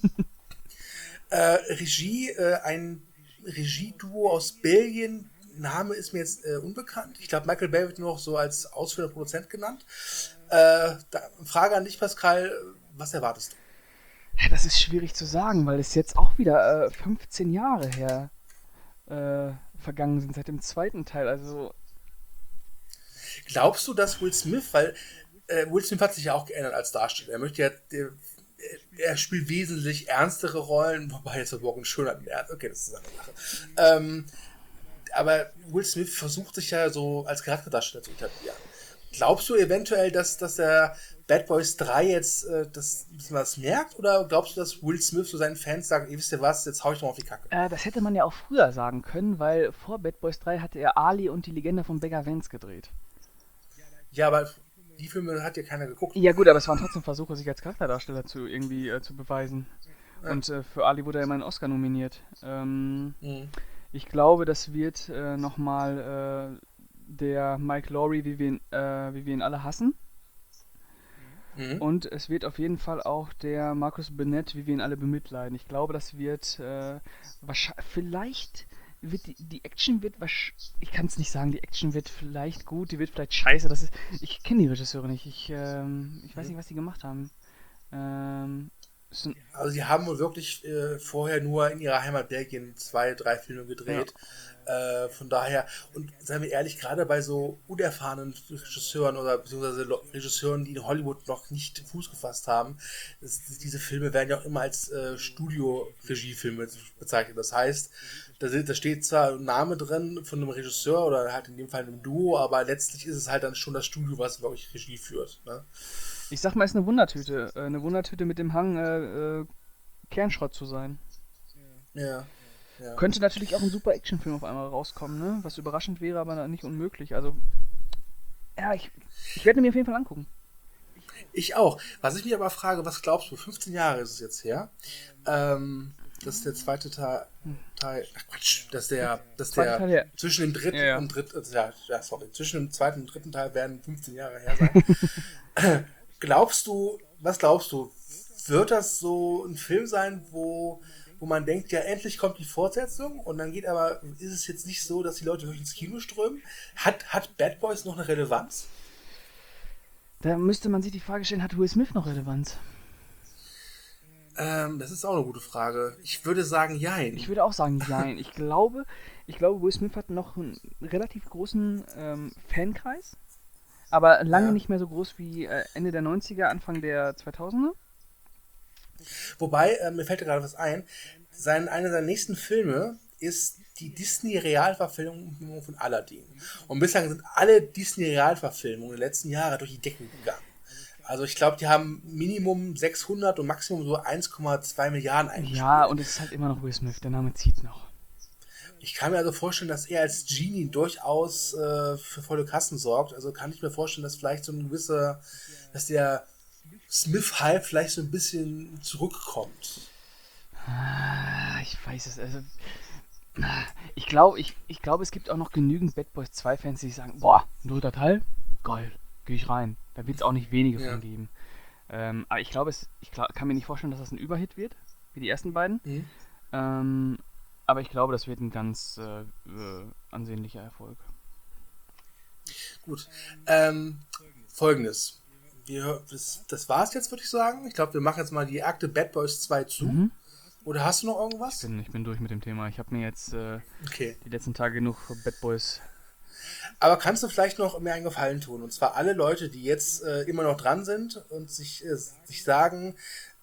äh, Regie, äh, ein Regieduo aus Belgien. Name ist mir jetzt äh, unbekannt. Ich glaube, Michael Bay wird nur noch so als ausführender Produzent genannt. Äh, da, Frage an dich, Pascal. Was erwartest du? Ja, das ist schwierig zu sagen, weil es jetzt auch wieder äh, fünfzehn Jahre her äh, vergangen sind seit dem zweiten Teil. Also Glaubst du, dass Will Smith, weil äh, Will Smith hat sich ja auch geändert als Darsteller. Er möchte ja, der, er spielt wesentlich ernstere Rollen, wobei jetzt Morgan Schönheit ernst. Okay, das ist eine Sache. Ähm, aber Will Smith versucht sich ja so als Charakterdarsteller zu etablieren. Glaubst du eventuell, dass, dass der Bad Boys drei jetzt äh, das, das merkt? Oder glaubst du, dass Will Smith so seinen Fans sagt, ihr wisst ja was, jetzt hau ich doch mal auf die Kacke? Äh, das hätte man ja auch früher sagen können, weil vor Bad Boys drei hatte er Ali und die Legende von Beggar Vance gedreht. Ja, aber die Filme hat ja keiner geguckt. Ja gut, aber es waren trotzdem Versuche, sich als Charakterdarsteller zu irgendwie äh, zu beweisen. Ja. Und äh, für Ali wurde er immer einen Oscar nominiert. Ähm, Mhm. ich glaube, das wird äh, nochmal äh, der Mike Lowry, wie wir ihn, äh, wie wir ihn alle hassen. Mhm. Und es wird auf jeden Fall auch der Marcus Burnett, wie wir ihn alle bemitleiden. Ich glaube, das wird äh, wahrscheinlich, vielleicht wird die, die Action wird wahrscheinlich, ich kann es nicht sagen, die Action wird vielleicht gut, die wird vielleicht scheiße. Das ist, ich kenne die Regisseure nicht. Ich, ähm, ich weiß nicht, was die gemacht haben. Ähm, es sind, Also sie haben wohl wirklich äh, vorher nur in ihrer Heimat Belgien zwei, drei Filme gedreht. Äh, von daher, und seien wir ehrlich, gerade bei so unerfahrenen Regisseuren oder beziehungsweise Lo- Regisseuren, die in Hollywood noch nicht Fuß gefasst haben, das, diese Filme werden ja auch immer als äh, Studio-Regiefilme bezeichnet. Das heißt, da, sind, da steht zwar ein Name drin von einem Regisseur oder halt in dem Fall einem Duo, aber letztlich ist es halt dann schon das Studio, was wirklich Regie führt. Ne? ich sag mal, es ist eine Wundertüte. Äh, eine Wundertüte mit dem Hang, äh, äh, Kernschrott zu sein. Ja. Ja. Könnte natürlich auch ein super Actionfilm auf einmal rauskommen, ne? Was überraschend wäre, aber nicht unmöglich. Also, ja, ich, ich werde mir auf jeden Fall angucken. Ich auch. Was ich mich aber frage, was glaubst du, fünfzehn Jahre ist es jetzt her, ähm, das ist der zweite Teil, Teil ach Quatsch, dass der, dass Zweiter der Teil, ja. zwischen dem dritten Ja, ja. und dritten, ja, ja, sorry, zwischen dem zweiten und dritten Teil werden fünfzehn Jahre her sein. Glaubst du, was glaubst du, wird das so ein Film sein, wo, wo man denkt, ja, endlich kommt die Fortsetzung und dann geht aber, ist es jetzt nicht so, dass die Leute wirklich ins Kino strömen? Hat, hat Bad Boys noch eine Relevanz? Da müsste man sich die Frage stellen, hat Will Smith noch Relevanz? Ähm, das ist auch eine gute Frage. Ich würde sagen, jein. Ich würde auch sagen, nein. Ich glaube, ich glaube, Will Smith hat noch einen relativ großen ähm, Fankreis, aber lange Ja. nicht mehr so groß wie äh, Ende der neunziger, Anfang der zweitausender. Wobei, äh, mir fällt gerade was ein, sein, einer seiner nächsten Filme ist die Disney-Realverfilmung von Aladdin. Und bislang sind alle Disney-Realverfilmungen der letzten Jahre durch die Decke gegangen. Also ich glaube, die haben Minimum sechshundert und Maximum so eins Komma zwei Milliarden eingespielt. Ja, und es ist halt immer noch Will Smith, der Name zieht noch. Ich kann mir also vorstellen, dass er als Genie durchaus äh, für volle Kassen sorgt. Also kann ich mir vorstellen, dass vielleicht so ein gewisser, dass der Smith-Hype vielleicht so ein bisschen zurückkommt. Ah, ich weiß es, also. ah, Ich glaube, ich, ich glaube, es gibt auch noch genügend Bad Boys zwei Fans, die sagen, boah, ein dritter Teil? Geil, gehe ich rein. Da wird es auch nicht wenige Ja. von geben. Ähm, aber ich glaube, es, ich glaub, kann mir nicht vorstellen, dass das ein Überhit wird, wie die ersten beiden. Mhm. Ähm, aber ich glaube, das wird ein ganz äh, äh, ansehnlicher Erfolg. Gut. Ähm, Folgendes. Wir, das, das war's jetzt, würde ich sagen. Ich glaube, wir machen jetzt mal die Akte Bad Boys zwei zu. Mhm. Oder hast du noch Ich irgendwas? bin, ich bin durch mit dem Thema. Ich habe mir jetzt äh, Okay. die letzten Tage genug Bad Boys. Aber kannst du vielleicht noch mir einen Gefallen tun? Und zwar alle Leute, die jetzt äh, immer noch dran sind und sich, äh, sich sagen,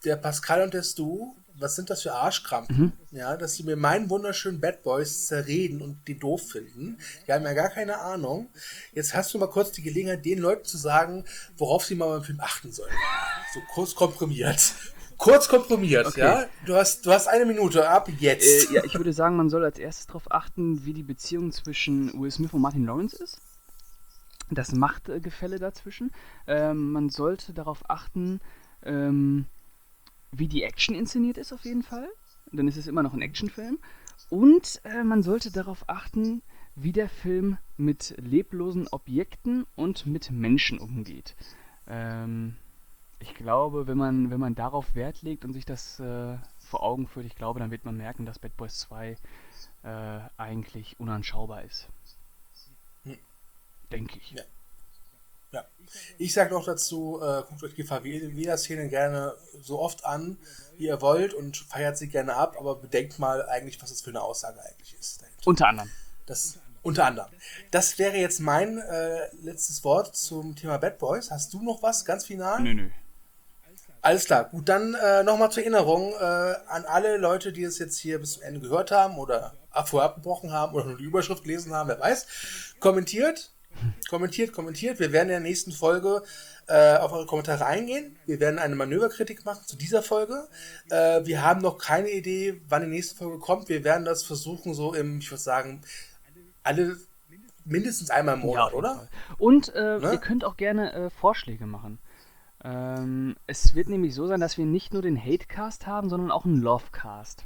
der Pascal und der Stu, was sind das für Arschkrampen, mhm. ja, dass sie mir meinen wunderschönen Bad Boys zerreden und die doof finden. Die haben ja gar keine Ahnung. Jetzt hast du mal kurz die Gelegenheit, den Leuten zu sagen, worauf sie mal beim Film achten sollen. So kurz komprimiert. Kurz komprimiert, okay. Ja? Du hast, du hast eine Minute, ab jetzt. Äh, ja, ich würde sagen, man soll als erstes darauf achten, wie die Beziehung zwischen Will Smith und Martin Lawrence ist. Das Machtgefälle dazwischen. Ähm, man sollte darauf achten, ähm, wie die Action inszeniert ist auf jeden Fall. Dann ist es immer noch ein Actionfilm. Und äh, man sollte darauf achten, wie der Film mit leblosen Objekten und mit Menschen umgeht. Ähm, ich glaube, wenn man, wenn man darauf Wert legt und sich das äh, vor Augen führt, ich glaube, dann wird man merken, dass Bad Boys zwei äh, eigentlich unanschaubar ist. Hm. Denke ich. Ja. Ja. Ich sage noch dazu, äh, guckt euch die Favela-Szene gerne so oft an, wie ihr wollt und feiert sie gerne ab, aber bedenkt mal eigentlich, was das für eine Aussage eigentlich ist. Dahinter. Unter anderem. Das, unter anderem. Das wäre jetzt mein äh, letztes Wort zum Thema Bad Boys. Hast du noch was ganz final? Nö, nö. Alles klar. Gut, dann äh, nochmal zur Erinnerung äh, an alle Leute, die es jetzt hier bis zum Ende gehört haben oder vorher abgebrochen haben oder nur die Überschrift gelesen haben, wer weiß. Kommentiert. Kommentiert, kommentiert. Wir werden in der nächsten Folge äh, auf eure Kommentare eingehen. Wir werden eine Manöverkritik machen zu dieser Folge. Äh, wir haben noch keine Idee, wann die nächste Folge kommt. Wir werden das versuchen, so im, ich würde sagen, alle mindestens einmal im Monat, ja, oder? Fall. Und äh, ne? Ihr könnt auch gerne äh, Vorschläge machen. Ähm, es wird nämlich so sein, dass wir nicht nur den Hatecast haben, sondern auch einen Lovecast.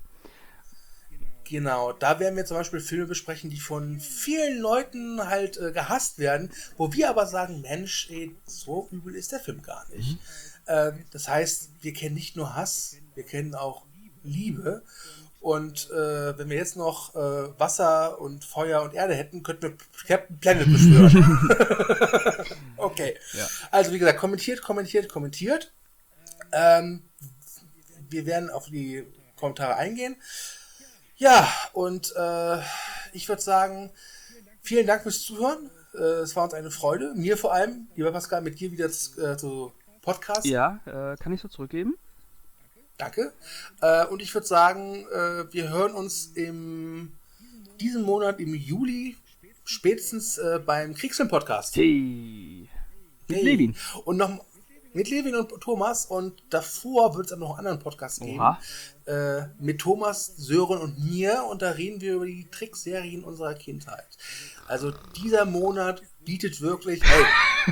Genau, da werden wir zum Beispiel Filme besprechen, die von vielen Leuten halt äh, gehasst werden, wo wir aber sagen, Mensch, ey, so übel ist der Film gar nicht. Mhm. Äh, das heißt, wir kennen nicht nur Hass, wir kennen auch Liebe. Und äh, wenn wir jetzt noch äh, Wasser und Feuer und Erde hätten, könnten wir Captain Planet beschwören. Okay. Ja. Also wie gesagt, kommentiert, kommentiert, kommentiert. Ähm, wir werden auf die Kommentare eingehen. Ja, und äh, ich würde sagen, vielen Dank fürs Zuhören. Äh, es war uns eine Freude. Mir vor allem, lieber Pascal, mit dir wieder äh, zu Podcast. Ja, äh, kann ich so zurückgeben. Danke. Äh, und ich würde sagen, äh, wir hören uns im diesem Monat im Juli spätestens äh, beim Kriegsfilm-Podcast. Hey. Mit hey. Levin. Und noch mit Levin und Thomas. Und davor wird es dann noch einen anderen Podcast geben. Oha. Äh, mit Thomas, Sören und mir. Und da reden wir über die Trickserien unserer Kindheit. Also dieser Monat bietet wirklich... Hey.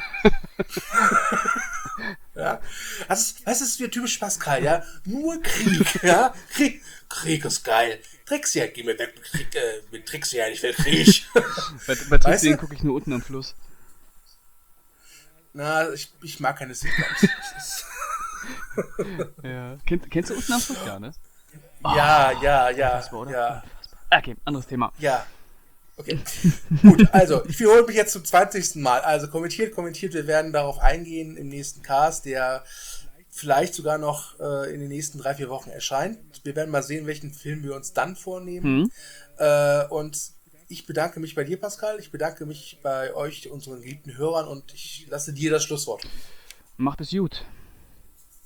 Ja, das ist, das ist wie typisch Pascal, ja, nur Krieg, ja, Krieg, Krieg ist geil, Trickserien, geh mir weg mit Krieg, äh, mit Trickserien, ich will Krieg. Bei, bei Trickserien gucke ich nur unten am Fluss. Na, ich, ich mag keine Sitcoms. Ja. Kenn, kennst du unten am Fluss, ja, ne? Ja, oh, ja, ja, unfassbar, oder? ja. Unfassbar. Okay, anderes Thema. Ja. Okay, gut, also ich wiederhole mich jetzt zum zwanzigsten Mal. Also kommentiert, kommentiert, wir werden darauf eingehen im nächsten Cast, der vielleicht sogar noch äh, in den nächsten drei, vier Wochen erscheint. Wir werden mal sehen, welchen Film wir uns dann vornehmen. Mhm. Äh, und ich bedanke mich bei dir, Pascal, ich bedanke mich bei euch, unseren geliebten Hörern, und ich lasse dir das Schlusswort. Macht es gut.